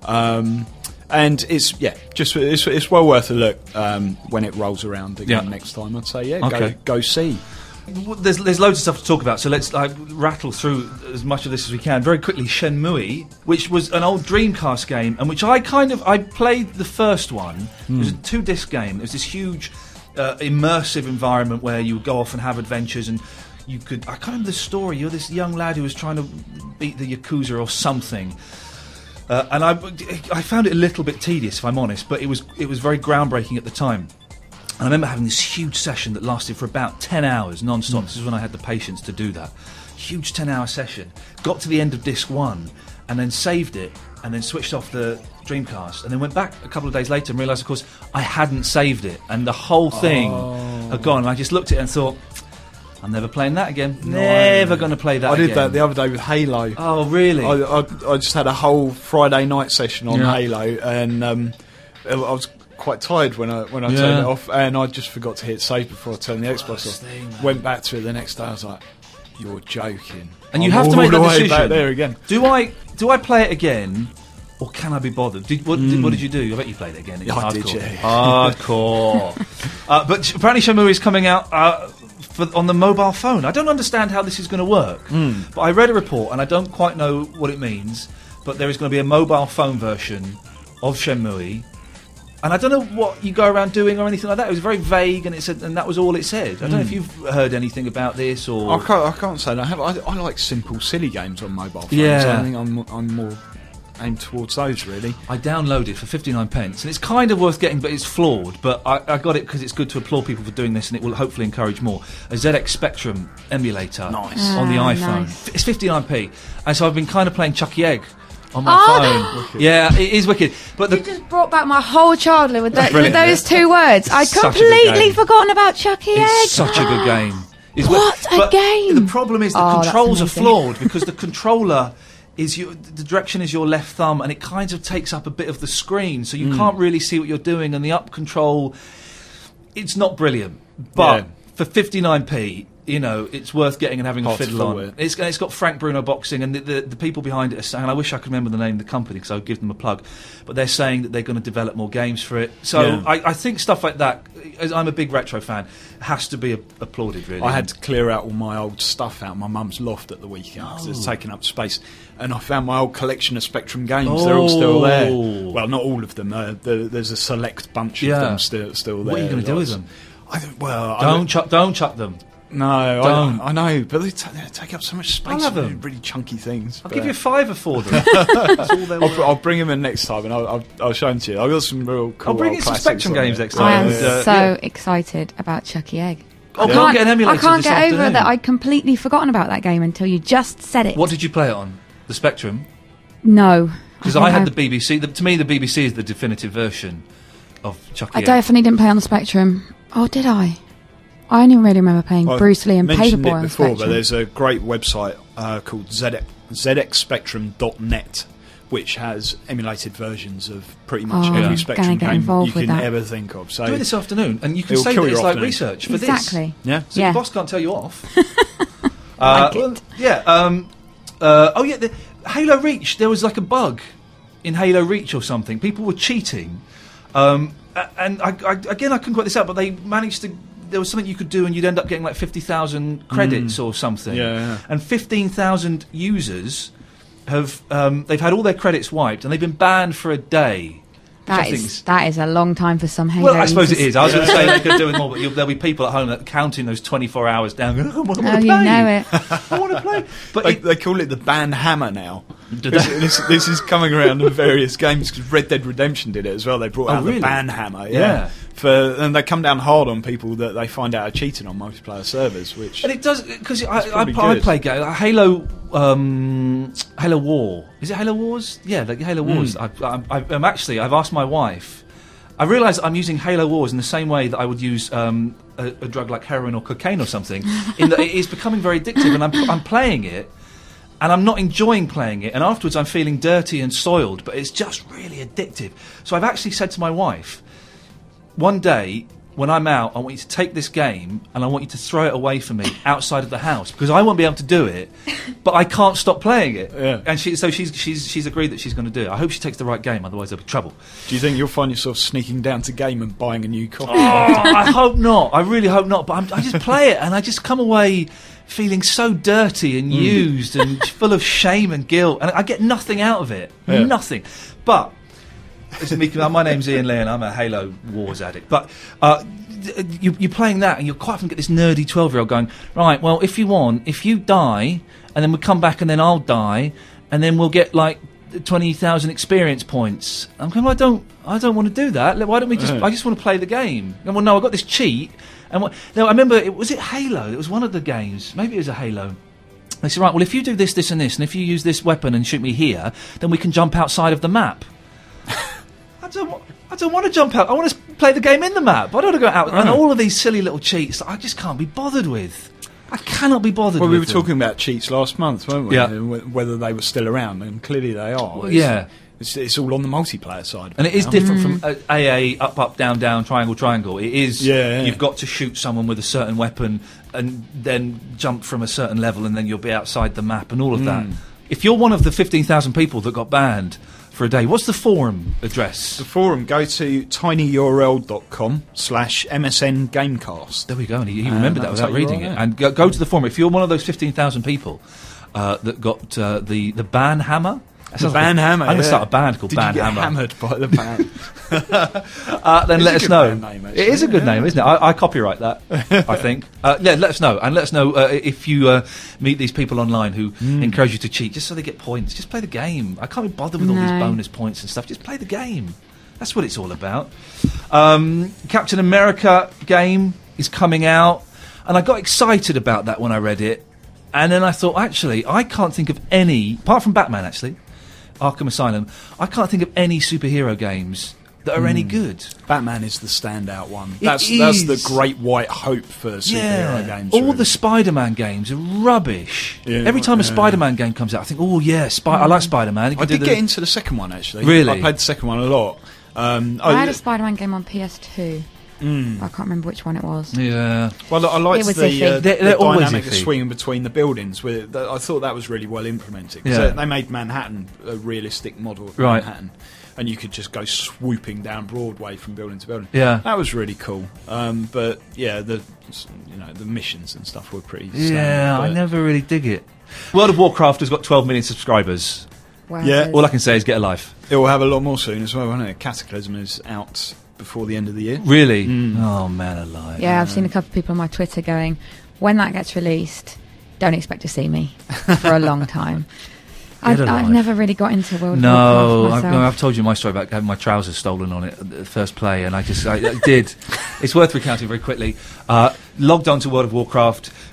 Um, and it's yeah, just it's, it's well worth a look um, when it rolls around again Yeah. next time. I'd say yeah, Okay. go go see. There's, there's loads of stuff to talk about, so let's like, rattle through as much of this as we can. Very quickly, Shenmue, which was an old Dreamcast game, and which I kind of I played the first one. It was a two-disc game. It was this huge, uh, immersive environment where you would go off and have adventures, and you could. I can't remember the story. You're this young lad who was trying to beat the Yakuza or something. Uh, and I, I found it a little bit tedious, if I'm honest, but it was it was very groundbreaking at the time. And I remember having this huge session that lasted for about ten hours non-stop. This is when I had the patience to do that. Huge ten-hour session. Got to the end of disc one and then saved it and then switched off the Dreamcast and then went back a couple of days later and realised, of course, I hadn't saved it. And the whole thing had gone. And I just looked at it and thought, I'm never playing that again. Never going to play that I did again. that the other day with Halo. Oh, really? I, I, I just had a whole Friday night session on Yeah. Halo, and um, I was quite tired when I when I Yeah. turned it off, and I just forgot to hit save before I turned the Xbox Worst off. thing, man. Went back to it the next day. I was like, "You're joking!" And you I'm have to all make the that way decision. back there again. Do I do I play it again, or can I be bothered? Did, what, did, what did you do? I bet you played it again. Yeah, I did, Hardcore. yeah. Hardcore. uh, but sh- apparently Shenmue is coming out uh, for, on the mobile phone. I don't understand how this is going to work. Hmm. But I read a report, and I don't quite know what it means, but there is going to be a mobile phone version of Shenmue. And I don't know what you go around doing or anything like that. It was very vague, and it said, and that was all it said. I don't know if you've heard anything about this or. I can't, I can't say that. I, have, I, I like simple, silly games on mobile phones. Yeah. I think I'm, I'm more aimed towards those, really. I downloaded for fifty-nine pence, and it's kind of worth getting, but it's flawed. But I, I got it because it's good to applaud people for doing this, and it will hopefully encourage more. A Z X Spectrum emulator Nice. on the Ah, iPhone. nice. F- It's fifty-nine p, and so I've been kind of playing Chucky Egg on my Oh! phone. Yeah, it is wicked. But You the just brought back my whole childhood with, tho- with Brilliant, those yeah. two words. I'd Such a good completely game. forgotten about Chucky Egg. it's such a good game. It's What wi- a but game. The problem is the Oh, that's controls are amazing. flawed because the controller is your, the direction is your left thumb, and it kind of takes up a bit of the screen, so you can't really see what you're doing. And the up control, it's not brilliant, but Yeah. for fifty-nine p, you know, it's worth getting and having Hard a to fiddle fault on. it. It's, it's got Frank Bruno boxing, and the, the, the people behind it are saying, and I wish I could remember the name of the company because I would give them a plug, but they're saying that they're going to develop more games for it. So Yeah. I, I think stuff like that, as I'm a big retro fan, has to be a- applauded, really. I had to clear out all my old stuff out of my mum's loft at the weekend because it's taking up space. And I found my old collection of Spectrum games. They're all still there. Oh. Well, not all of them. Uh, there, there's a select bunch Yeah. of them still still there. What are you gonna do with Lots. them? I don't, well, I Don't chuck, don't chuck them. No, Don't. I, I know, but they, ta- they take up so much space. I'll have for them. really chunky things. I'll but- give you a fiver for them. That's all they're I'll, worth. I'll bring them in next time, and I'll, I'll, I'll show them to you. I've got some real cool. I'll bring old you some classics Spectrum on games there. next I time. am Yeah. Uh, so yeah. excited about Chucky Egg. Oh, I go can't, and get an emulator I can't this get over afternoon. that I'd completely forgotten about that game until you just said it. What did you play it on? The Spectrum? No, Because I I, think had I- the B B C. The, to me, the B B C is the definitive version of Chucky. I Egg. definitely didn't play on the Spectrum. Oh, did I? I only really remember playing Well, Bruce Lee and mentioned Paperboy it on the before, Spectrum. but there's a great website uh, called Z X, Z X Spectrum dot net, which has emulated versions of pretty much Oh, every I'm Spectrum gonna get game involved you with can that. ever think of. So Do it this afternoon, and you can It'll say kill that it's your like afternoon. research for this. Exactly. yeah, So Yeah. your boss can't tell you off. Like uh, it. well, yeah. Um, uh, oh yeah. The, Halo Reach. There was like a bug in Halo Reach or something. People were cheating, um, a- and I, I, again I couldn't quite this out, but they managed to. There was something you could do, and you'd end up getting like fifty thousand credits or something. Yeah, yeah. And fifteen thousand users have um, they've had all their credits wiped, and they've been banned for a day. which I That think is is- that is a long time for some Halo. well, I suppose it users. is. I was going to say they could do it more, but you'll, there'll be people at home that counting those twenty-four hours down. Going, oh, I want to Oh, play. you know it. I want to play. But They, it, they call it the ban hammer now. Do This, they? this, this is coming around in various games because Red Dead Redemption did it as well. They brought Oh, out really? the ban hammer, yeah. Yeah. For and they come down hard on people that they find out are cheating on multiplayer servers. Which and it does because I, I, probably I good. play ga- like Halo, um, Halo War. Is it Halo Wars? Yeah, like Halo Hmm. Wars. I, I, I, I'm actually. I've asked my wife. I realise I'm using Halo Wars in the same way that I would use um, a, a drug like heroin or cocaine or something. In that it is becoming very addictive, and I'm, I'm playing it, and I'm not enjoying playing it. And afterwards, I'm feeling dirty and soiled. But it's just really addictive. So I've actually said to my wife, one day when I'm out, I want you to take this game and I want you to throw it away from me outside of the house because I won't be able to do it, but I can't stop playing it. Yeah. And she, so she's she's she's agreed that she's going to do it. I hope she takes the right game, otherwise there'll be trouble. do you think you'll find yourself sneaking down to game and buying a new copy? Oh, I hope not. I really hope not. But I'm, I just play it and I just come away feeling so dirty and used and full of shame and guilt, and I get nothing out of it. Yeah. Nothing. But this is me, my name's Ian Lee and I'm a Halo Wars addict. But uh, you, you're playing that and you're quite often get this nerdy twelve-year-old going, right, well, if you want, if you die, and then we'll come back and then I'll die, and then we'll get like twenty thousand experience points. I'm going, well, I don't, I don't want to do that. Like, why don't we just, Yeah. I just want to play the game. And well, no, I got this cheat. And what, no, I remember, it, was it Halo? It was one of the games. Maybe it was a Halo. They said, right, well, if you do this, this and this, and if you use this weapon and shoot me here, then we can jump outside of the map. I don't, wa- I don't want to jump out. I want to play the game in the map. I don't want to go out. And all of these silly little cheats that I just can't be bothered with. I cannot be bothered Well, with we were them. talking about cheats last month, weren't we? Yeah. And wh- whether they were still around, and clearly they are. It's- Yeah. It's, it's all on the multiplayer side. And it is now. different from uh, A A, up, up, down, down, triangle, triangle. It is, Yeah, yeah. you've got to shoot someone with a certain weapon and then jump from a certain level and then you'll be outside the map and all of that. If you're one of the fifteen thousand people that got banned for a day, what's the forum address? The forum, go to tinyurl.com slash MSN Gamecast. There we go, and he, he And remembered that that'll without take you reading right it. there. And go, go to the forum. If you're one of those fifteen thousand people uh, that got uh, the, the ban hammer... That The sounds like ban a- hammer. I'm going to yeah. start a band called Did Ban you get Hammer. hammered by the band? Uh, then It's let a us good know. band name, actually. It is a good Yeah. name, isn't it? I, I copyright that, I think. Uh, yeah, let us know. And let us know uh, if you uh, meet these people online who Hmm. encourage you to cheat just so they get points. Just play the game. I can't be bothered with all these No. bonus points and stuff. Just play the game. That's what it's all about. Um, Captain America game is coming out. And I got excited about that when I read it. And then I thought, actually, I can't think of any, apart from Batman, actually, Arkham Asylum, I can't think of any superhero games that are any good. Batman is the standout one. It That's that's the is. great white hope for superhero games. All really. the Spider-Man games are rubbish. Yeah, Every time a yeah. Spider-Man game comes out, I think, oh yeah, Spy- I like Spider-Man. You I can do did the- get into the second one actually. Really? I played the second one a lot. Um, I I- had a Spider-Man game on P S two. Mm. I can't remember which one it was. Yeah. Well, I liked It was the, iffy. uh, They're- the they're always dynamic of iffy. swinging between the buildings. With th- I thought that was really well implemented. 'Cause Yeah. they, they made Manhattan a realistic model of Right. Manhattan, and you could just go swooping down Broadway from building to building. Yeah. That was really cool. Um, but yeah, the you know the missions and stuff were pretty. Yeah, standard, I but- never really dig it. World of Warcraft has got twelve million subscribers. Whereas Yeah, All I can say is get a life. It will have a lot more soon as well, won't it? Cataclysm is out before the end of the year. Really? Mm. Oh, man alive. Yeah, I've seen a couple of people on my Twitter going, when that gets released, don't expect to see me for a long time. I, Get a I've life. never really got into World No, of I've, Warcraft no, myself. I've told you my story about having my trousers stolen on it at the first play, and I just I, I did. It's worth recounting very quickly. Uh, logged on to World of Warcraft,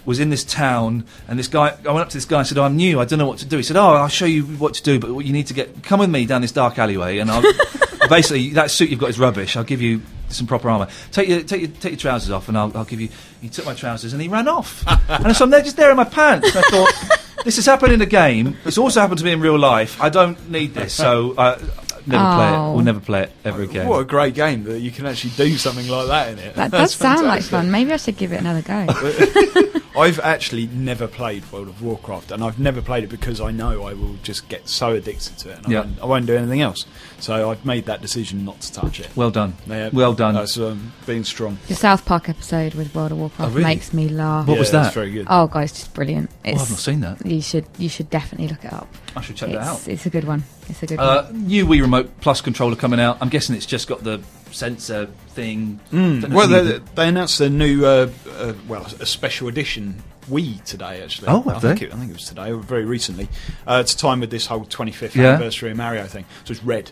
was in this town, and this guy, I went up to this guy and said, oh, I'm new, I don't know what to do. He said, oh, I'll show you what to do, but you need to get, come with me down this dark alleyway, and I'll, basically, that suit you've got is rubbish, I'll give you some proper armour. Take your, take your, take your trousers off, and I'll, I'll give you, he took my trousers, and he ran off. And so I'm there, just there in my pants, and I thought, this has happened in a game, it's also happened to me in real life, I don't need this, so, uh, never oh. play it, we'll never play it ever again. What a great game that you can actually do something like that in it. That That's does sound like fantastic. fun. Maybe I should give it another go. I've actually never played World of Warcraft, and I've never played it because I know I will just get so addicted to it, and Yeah. I, won't, I won't do anything else. So I've made that decision not to touch it. Well done. Yeah, Well done. That's um, being strong. The South Park episode with World of Warcraft Oh, really? makes me laugh. What Yeah, was that's that? very good. Oh, guys, just brilliant. Oh, It's, I've not seen that. You should, you should definitely look it up. I should check it's, that out. It's a good one. It's a good Uh, one. new Wii Remote Plus controller coming out. I'm guessing it's just got the sensor thing. Mm. Don't know Well, if they, you- they announced a new, uh, uh, well, a special edition Wii today, actually. Oh, I have think they? it, I think it was today, or very recently. Uh, it's time with this whole twenty-fifth Yeah. anniversary of Mario thing. So it's red.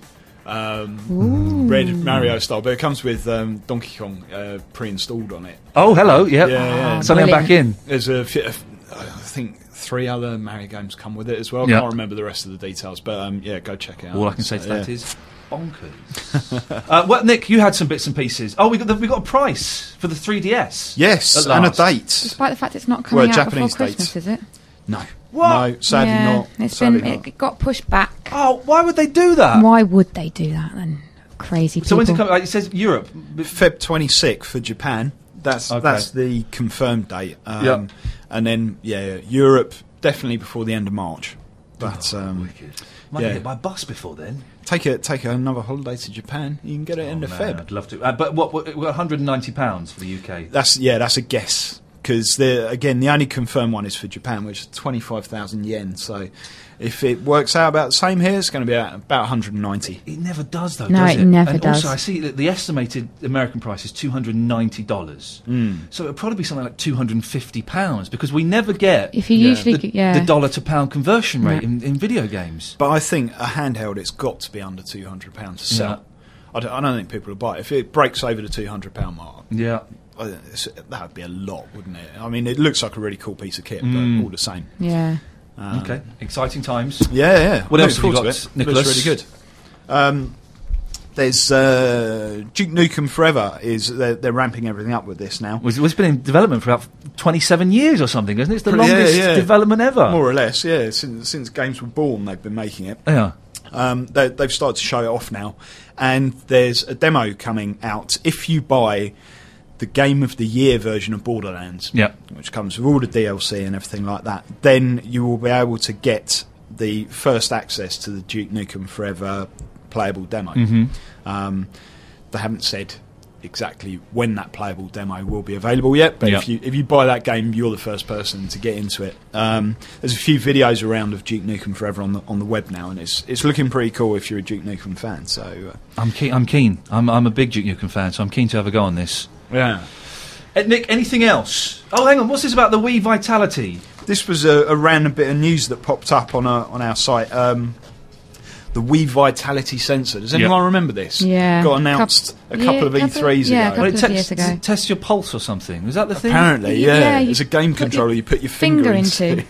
Um, red Mario style, but it comes with um, Donkey Kong uh, pre-installed on it. Oh, hello. Yep. Yeah, yeah. Oh, Suddenly I'm back in. There's a, fi- a f- I think three other Mario games come with it as well. Yeah. Can't remember the rest of the details, but um, yeah, go check it out. All I can say to So, that yeah. is bonkers. uh, well, Nick, you had some bits and pieces. Oh, we got the, we got a price for the three D S. Yes, At and a last. date. Despite the fact it's not coming well, out Japanese before Christmas, dates. is it? No, What? no, sadly yeah, not. It's sadly been not. it got pushed back. Oh, why would they do that? Why would they do that then? Crazy people. So when's it coming? Like, it says Europe. February twenty-sixth for Japan. That's Okay. that's the confirmed date. Um, Yep. And then yeah, Europe definitely before the end of March. But Oh, um, wicked. Might yeah. get by bus before then. take a take another holiday to Japan. You can get it end Oh, of man, Feb. I'd love to. Uh, but what? what one hundred ninety pounds for the U K. That's yeah, that's a guess because the again the only confirmed one is for Japan, which is twenty-five thousand yen. So if it works out about the same here, it's going to be about, about one hundred ninety. It never does, though. No, does it it never and does. Also, I see that the estimated American price is two hundred ninety dollars. Mm. So it'll probably be something like two hundred fifty pounds because we never get If you Yeah. usually, the, g- yeah, the dollar to pound conversion rate No. in, in video games. But I think a handheld, it's got to be under two hundred pounds to sell. Yeah. I, don't, I don't think people will buy it. If it breaks over the two hundred pound mark, Yeah. I think it's- that would be a lot, wouldn't it? I mean, it looks like a really cool piece of kit, Mm. but all the same. yeah. Um, Okay. Exciting times. Yeah, yeah. What Look else have you forward got, to it. Nicholas? Looks really good. Um, there's uh, Duke Nukem Forever. Is they're, they're ramping everything up with this now, It's it's been in development for about twenty-seven years or something, isn't it? It's the Yeah, longest yeah. development ever. more or less. Yeah, since since games were born, they've been making it. Yeah. Um, they, they've started to show it off now, and there's a demo coming out if you buy the Game of the Year version of Borderlands, Yeah. which comes with all the D L C and everything like that. Then you will be able to get the first access to the Duke Nukem Forever playable demo. Mhm. Um, they haven't said exactly when that playable demo will be available yet, but Yeah. if you if you buy that game, you're the first person to get into it. Um, there's a few videos around of Duke Nukem Forever on the on the web now, and it's it's looking pretty cool if you're a Duke Nukem fan. So uh, I'm keen. I'm keen. I'm, I'm a big Duke Nukem fan, so I'm keen to have a go on this. yeah, Uh, Nick, anything else? Oh, hang on. What's this about the Wii Vitality? this was a, a random bit of news that popped up on our on our site. Um, the Wii Vitality sensor. Does anyone Yeah. remember this? Yeah. got announced Coup- a couple yeah, of E couple- threes yeah, ago. couple it of years ago. does it test your pulse or something. Was that the thing? Apparently, Yeah, yeah. you It's a game put your controller. You put your finger, Finger into. into.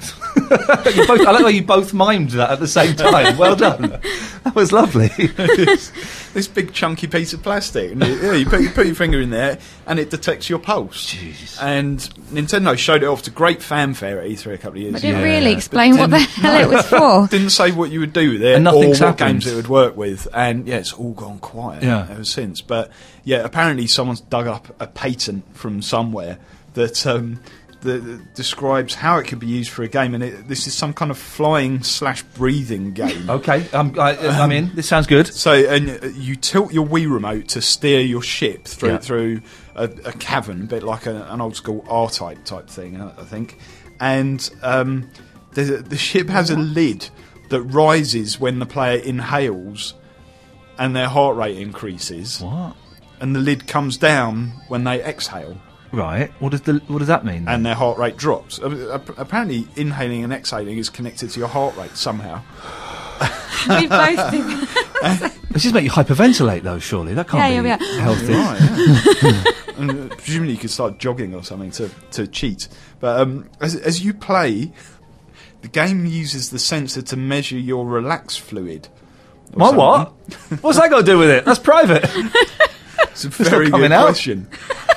You both, I like how you both mimed that at the same time. Well done. That was lovely. this, this big chunky piece of plastic. And you, yeah, you put, you put your finger in there, and it detects your pulse. Jeez. And Nintendo showed it off to great fanfare at E three a couple of years But ago. didn't Yeah. really explain what the didn't- hell it was for. Didn't say what you would do with it And or nothing's what happened. games it would work with, and yeah, it's all gone quiet Yeah. ever since. But yeah, apparently someone's dug up a patent from somewhere that um, that that describes how it could be used for a game, and it, this is some kind of flying slash breathing game. Okay, I'm, I, I'm in. This sounds good. So, and uh, you tilt your Wii remote to steer your ship through Yeah. through a, a cavern, a bit like a, an old school R-Type type thing, I, I think. And um, the the ship has a lid that rises when the player inhales, and their heart rate increases, What? and the lid comes down when they exhale, Right. What does the What does that mean? then? and their heart rate drops. Uh, ap- Apparently, inhaling and exhaling is connected to your heart rate somehow. We both did. This just make you hyperventilate, though. Surely that can't Yeah, be yeah, yeah. healthy. Right, yeah. And uh, presumably you could start jogging or something to, to cheat. But um, as, as you play, the game uses the sensor to measure your relax fluid. or My something. what? What's that got to do with it? That's private. It's a very coming good out. question.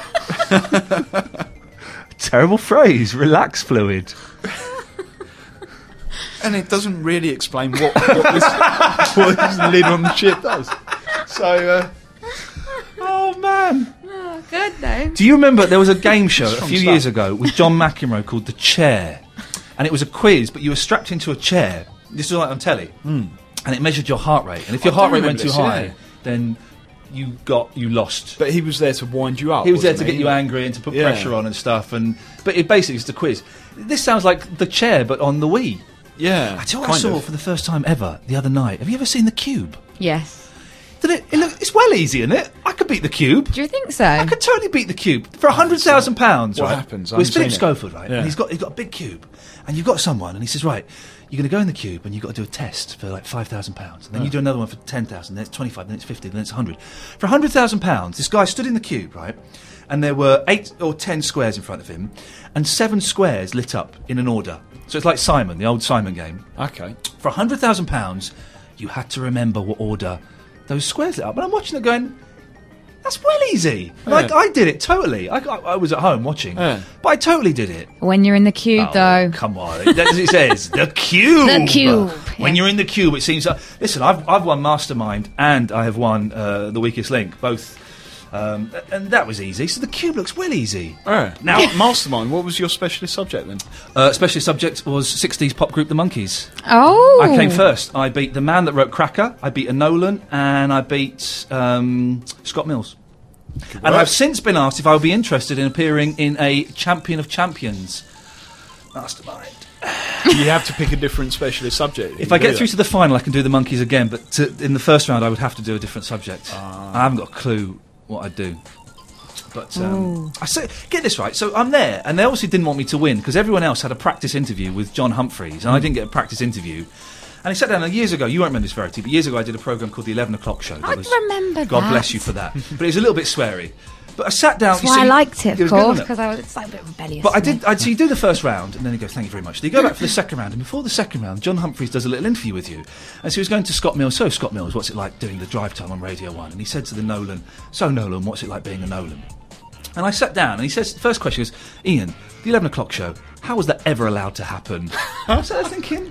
Terrible phrase. Relax fluid. And it doesn't really explain what, what, this, what this lid on the chip does. So, uh, Oh man. Oh, good though. Do you remember there was a game show a Strong few stuff. years ago with John McEnroe called The Chair, and it was a quiz, but you were strapped into a chair. This was like on telly, mm. and it measured your heart rate. And if your I heart do rate went remember too this, high, yeah. then you got you lost. but he was there to wind you up. He was there to wasn't get you angry and to put Yeah. pressure on and stuff. And but it basically is the quiz. This sounds like The Chair, but on the Wii. Yeah. I tell you what I kind saw of. for the first time ever the other night. Have you ever seen The Cube? Yes. Did it, it look, it's well easy, isn't it? I could beat The Cube. Do you think so? I could totally beat The Cube for a hundred thousand pounds. What Right? happens? I Well, it's haven't Philip seen it. Schofield, right? Yeah. And he's got he's got a big cube, and you've got someone, and he says, right, you're going to go in the cube, and you've got to do a test for like five thousand pounds, and then you do another one for ten thousand, then it's twenty-five, then it's fifty, then it's a hundred. For a hundred thousand pounds, this guy stood in the cube, right, and there were eight or ten squares in front of him, and seven squares lit up in an order. So it's like Simon, the old Simon game. Okay. For a hundred thousand pounds, you had to remember what order those squares lit up. And I'm watching it going, that's well easy. Like, Yeah. I did it totally. I, I, I was at home watching, Yeah. but I totally did it. When you're in the cube, Oh, though. come on. That's what it says. The cube. The cube, When yeah. you're in the cube, it seems... Uh, listen, I've, I've won Mastermind and I have won uh, The Weakest Link, both. Um, and that was easy. So the cube looks well easy. Oh. Now- Now, Mastermind, what was your specialist subject then? Uh, specialist subject was sixties pop group The Monkees. Oh. I came first. I beat the man that wrote Cracker, I beat a Nolan, and I beat um, Scott Mills. And work. I've since been asked if I would be interested in appearing in a Champion of Champions Mastermind. You have to pick a different specialist subject. If I get through to the final, I can do the Monkees again, but to, in the first round, I would have to do a different subject. I haven't got a clue what I'd do. But um, I say, get this right. So I'm there, and they obviously didn't want me to win because everyone else had a practice interview with John Humphreys, and I didn't get a practice interview. And he sat down, and years ago, you won't remember this, Verity, but years ago I did a programme called The eleven O'Clock Show. That I was- remember God that. bless you for that. But it was a little bit sweary. But I sat down... That's you why see- I liked it, of was good, course, wasn't it? because I was, it's like a bit rebellious. But I to me. did. I'd, so you do the first round, and then he goes, "Thank you very much." Then you go back for the second round, and before the second round, John Humphreys does a little interview with you, and so he was going to Scott Mills. So Scott Mills, what's it like doing the drive time on Radio One? And he said to the Nolan, "So Nolan, what's it like being a Nolan?" And I sat down, and he says, the first question is, "Ian, the eleven o'clock show. How was that ever allowed to happen?" So I was thinking,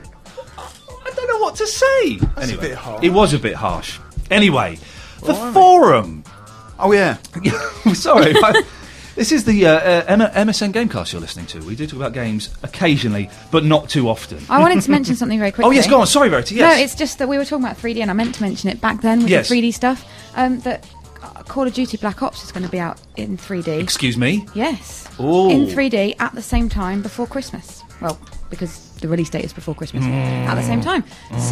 I don't know what to say. That's anyway, a bit harsh. It was a bit harsh. Anyway, the Blimey. forum. Oh, yeah. Sorry. I, this is the uh, uh, M- M S N Gamecast you're listening to. We do talk about games occasionally, but not too often. I wanted to mention something very quickly. Oh, yes, go on. Sorry, Verity. Yes. No, it's just that we were talking about three D, and I meant to mention it back then with Yes. the three D stuff. Um, that uh, Call of Duty Black Ops is going to be out in three D. Excuse me? Yes. Ooh. In three D at the same time before Christmas. Well, because the release date is before Christmas. At the same time.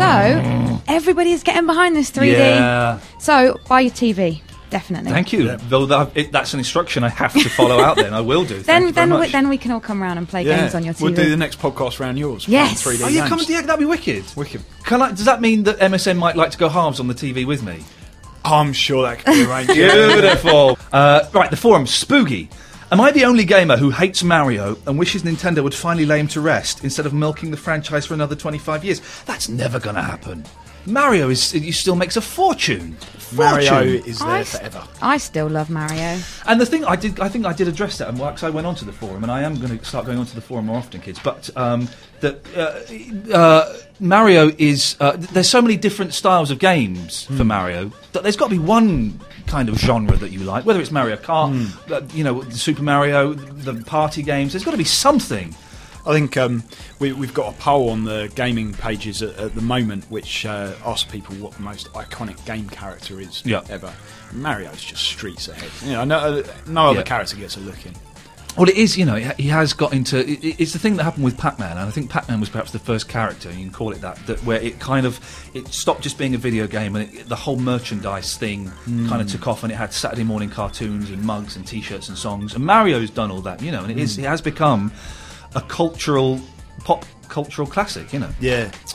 So, everybody is getting behind this three D. Yeah. So, buy your T V. Definitely. Thank you. Yeah. Though that, it, that's an instruction I have to follow out then. I will do. Thank Then, you very then, we, much. then we can all come around and play Yeah. games on your T V. We'll do the next podcast round yours. Yes. three D Oh, yeah, games. come and, yeah, that'd be wicked. Wicked. Can I, does that mean that M S N might like to go halves on the T V with me? I'm sure that could be arranged. Beautiful. uh, right, the forum. Spooky. Am I the only gamer who hates Mario and wishes Nintendo would finally lay him to rest instead of milking the franchise for another twenty-five years? That's never going to happen. Mario is he still makes a fortune. Mario Fortune. is there I, s- forever. I still love Mario. And the thing I did, I think I did address that, and because I went onto the forum, and I am going to start going onto the forum more often, kids. But um, that uh, uh, Mario is uh, th- there's so many different styles of games for Mario that there's got to be one kind of genre that you like, whether it's Mario Kart, uh, you know, Super Mario, the party games. There's got to be something. I think um, we, we've got a poll on the gaming pages at, at the moment which uh, asks people what the most iconic game character is Yeah. ever. Mario's just streets ahead. You know, no, uh, no other Yeah. character gets a look in. Well, it is, you know, he has got into... It, it- it's the thing that happened with Pac-Man, and I think Pac-Man was perhaps the first character, you can call it that, that where it kind of... It stopped just being a video game, and it, the whole merchandise thing kind of took off, and it had Saturday morning cartoons and mugs and T-shirts and songs, and Mario's done all that, you know, and it, is, it has become a cultural... pop cultural classic, you know. Yeah.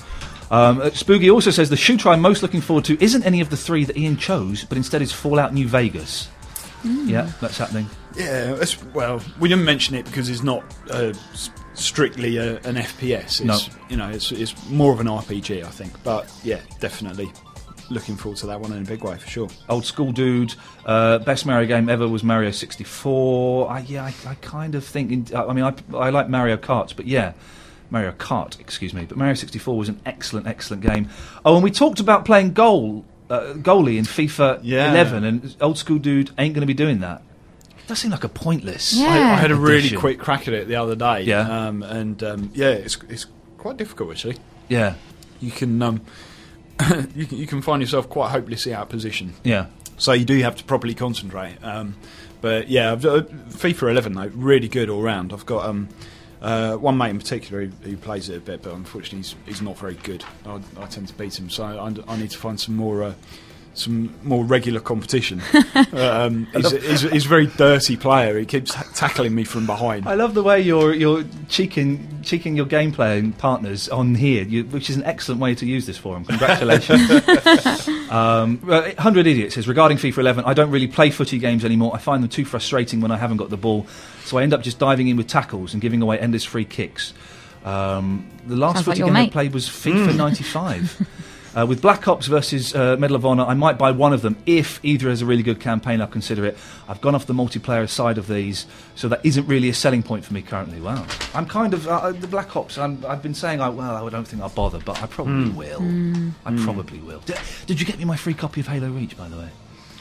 Um, uh, Spooky also says the shooter I'm most looking forward to isn't any of the three that Ian chose, but instead is Fallout New Vegas. Mm. Yeah, that's happening. Yeah, it's, well, we didn't mention it because it's not uh, s- strictly a, an F P S. It's, no. you know, it's, it's more of an R P G, I think. But yeah, definitely looking forward to that one in a big way for sure. Old school dude. Uh, best Mario game ever was Mario sixty-four. I, yeah, I, I kind of think. In, I mean, I, I like Mario Kart, but yeah. Mario Kart, excuse me, but Mario sixty-four was an excellent, excellent game. Oh, and we talked about playing goal, uh, goalie in FIFA yeah. eleven, and old school dude ain't going to be doing that. It does seem like a pointless. Yeah. I, I had a really addition. quick crack at it the other day. Yeah. Um, and um, yeah, it's it's quite difficult actually. Yeah, You can um, you can you can find yourself quite hopelessly out of position. yeah. So you do have to properly concentrate. Um, but yeah, I've, uh, FIFA eleven though, really good all round. I've got um, uh, one mate in particular who, who plays it a bit, but unfortunately he's, he's not very good. I, I tend to beat him, so I, I need to find some more uh, some more regular competition. um, he's, he's, he's a very dirty player. He keeps ta- tackling me from behind. I love the way you're you're cheeking cheeking your game playing partners on here, you, which is an excellent way to use this forum. Congratulations. um, one hundred Idiots says, regarding FIFA eleven, I don't really play footy games anymore. I find them too frustrating when I haven't got the ball, so I end up just diving in with tackles and giving away endless free kicks. Um, the last Sounds footy like game your I mate. played was FIFA ninety-five. Uh, with Black Ops versus uh, Medal of Honor, I might buy one of them if either has a really good campaign. I'll consider it. I've gone off the multiplayer side of these, so that isn't really a selling point for me currently. Wow, I'm kind of uh, the Black Ops. I'm, I've been saying, I, well, I don't think I'll bother, but I probably Mm. will. Mm. I probably will. Did, did you get me my free copy of Halo Reach, by the way?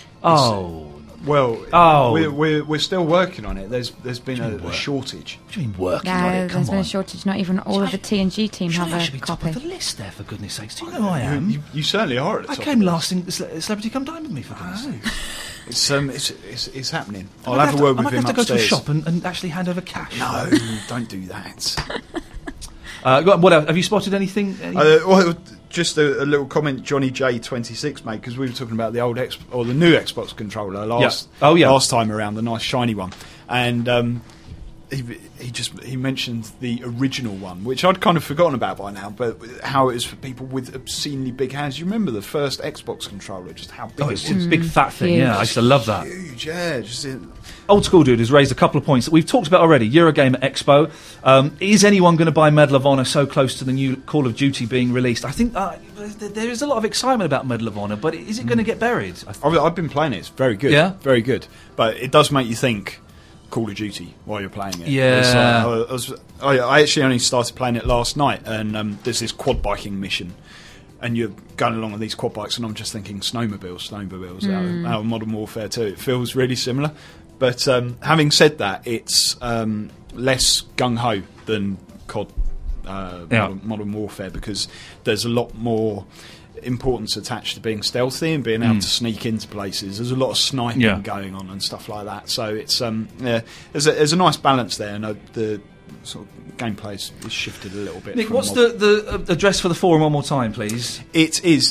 Oh, Well, Oh. we're, we're we're still working on it. There's there's been What do a, you mean a work? shortage. what do you mean working on Yeah, it? Come there's been on. a shortage. Not even all of the T N G team Surely have I a should be top copy. of the list there, for goodness sakes. Do you know who I am? You, you certainly are at the I top. came of it. last in Cele- Celebrity Come Dine with me, for goodness sakes. It's um it's it's, it's happening. I I'll might have a to- word I with might him have to go to a upstairs. shop and, and actually hand over cash. No, don't do that. Uh, go on, what else? Have you spotted anything? Any- Uh, well, just a, a little comment Johnny J twenty-six made, because we were talking about the old X or the new Xbox controller last Yeah. Oh, yeah. last time around, the nice shiny one, and um, he he just he mentioned the original one, which I'd kind of forgotten about by now, but how it is for people with obscenely big hands. You remember the first Xbox controller, just how big oh, it it's was. a big fat thing, Huge. yeah. I used to love that. Huge, yeah. Just uh, Old School Dude has raised a couple of points that we've talked about already. Eurogamer Expo. Um, is anyone going to buy Medal of Honor so close to the new Call of Duty being released? I think uh, th- there is a lot of excitement about Medal of Honor, but is it going to get buried? I th- I've, I've been playing it. It's very good. Yeah? Very good. But it does make you think Call of Duty while you're playing it. Yeah. It's like, I, was, I, I actually only started playing it last night, and um, there's this quad biking mission, and you're going along on these quad bikes, and I'm just thinking snowmobiles, snowmobiles out, of, out of Modern Warfare two. It feels really similar. But um, having said that, it's um, less gung-ho than C O D uh, Yeah. Modern, Modern Warfare, because there's a lot more importance attached to being stealthy and being able Mm. to sneak into places. There's a lot of sniping Yeah. going on and stuff like that. So it's um, yeah, there's a, there's a nice balance there, and uh, the sort of gameplay is is shifted a little bit. Nick, from what's mod- the, the uh, address for the forum one more time, please? It is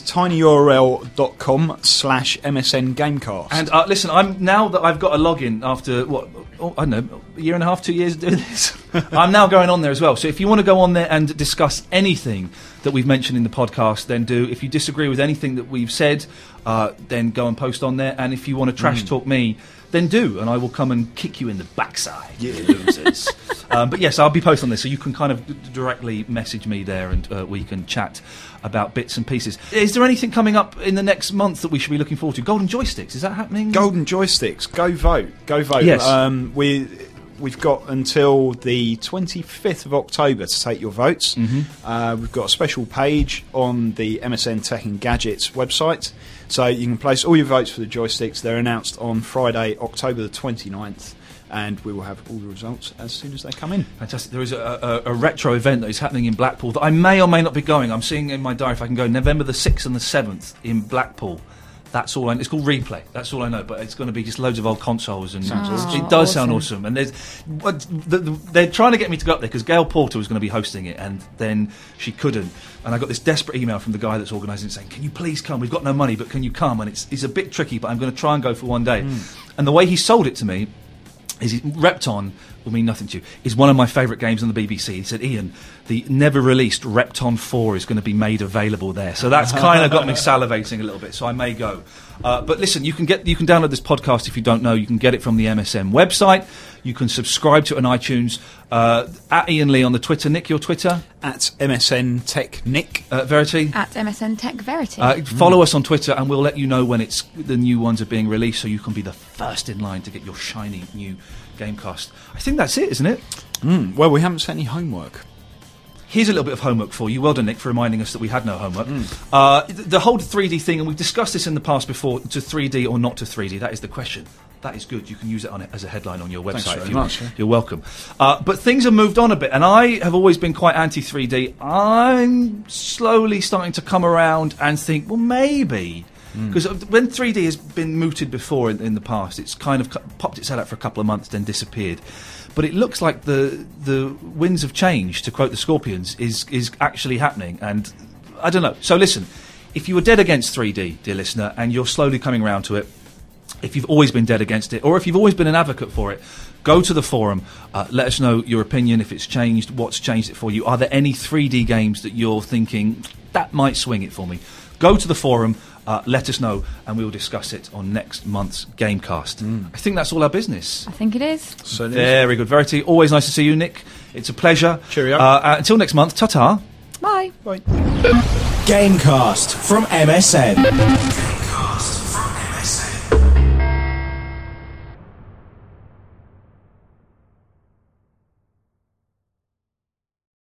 tinyurl.com slash MSN Gamecast. And uh, listen, I'm now that I've got a login after what oh, I don't know, a year and a half, two years of doing this. I'm now going on there as well. So if you want to go on there and discuss anything that we've mentioned in the podcast, then do. If you disagree with anything that we've said, uh, then go and post on there. And if you want to trash talk me, then do, and I will come and kick you in the backside, you losers. um, but yes, I'll be posting on this, so you can kind of d- directly message me there, and uh, we can chat about bits and pieces. Is there anything coming up in the next month that we should be looking forward to? Golden Joysticks, is that happening? Golden Joysticks, go vote, go vote. Yes. Um, we we've got until the twenty-fifth of October to take your votes. Mhm. Uh, we've got a special page on the M S N Tech and Gadgets website, so you can place all your votes for the joysticks. They're announced on Friday, October the twenty-ninth, and we will have all the results as soon as they come in. Fantastic. There is a, a, a retro event that is happening in Blackpool that I may or may not be going. I'm seeing in my diary if I can go November the sixth and the seventh in Blackpool. That's all I know. It's called Replay. That's all I know. But it's going to be just loads of old consoles, and Sounds it's- awesome. it does sound Awesome. awesome. And there's, what, the, the, they're trying to get me to go up there because Gail Porter was going to be hosting it, and then she couldn't. And I got this desperate email from the guy that's organising it saying, "Can you please come? We've got no money, but can you come?" And it's it's a bit tricky, but I'm going to try and go for one day. And the way he sold it to me is it, Repton will mean nothing to you. Is one of my favourite games on the B B C. He said, Ian, the never-released Repton four is going to be made available there. So that's kind of got me salivating a little bit, so I may go. Uh, but listen, you can get you can download this podcast if you don't know. You can get it from the M S N website. You can subscribe to it on iTunes. Uh, at Ian Lee on the Twitter. Nick, your Twitter? At M S N Tech Nick. Uh, Verity? At M S N Tech Verity. Uh, follow us on Twitter and we'll let you know when it's the new ones are being released so you can be the first in line to get your shiny new Gamecast. I think that's it, isn't it? Mm, well, we haven't sent any homework. Here's a little bit of homework for you. Well done, Nick, for reminding us that we had no homework. Mm. Uh, the, the whole three D thing, and we've discussed this in the past before, to three D or not to three D, that is the question. That is good. You can use it on it as a headline on your website. Thanks very if you much, want. yeah. You're welcome. Uh, but things have moved on a bit, and I have always been quite anti three D. I'm slowly starting to come around and think, well, maybe. Because mm. when three D has been mooted before in, in the past, it's kind of cu- popped its head out for a couple of months, then disappeared. But it looks like the the winds of change, to quote the Scorpions, is is actually happening. And I don't know. So listen, if you were dead against three D, dear listener, and you're slowly coming around to it, if you've always been dead against it, or if you've always been an advocate for it, go to the forum, uh, let us know your opinion, if it's changed, what's changed it for you. Are there any three D games that you're thinking, that might swing it for me? Go to the forum, uh, let us know, and we'll discuss it on next month's Gamecast. Mm. I think that's all our business. I think it is. So Very good. Verity, always nice to see you, Nick. It's a pleasure. Cheerio. Uh, uh, until next month, ta-ta. Bye. Bye. Gamecast from M S N.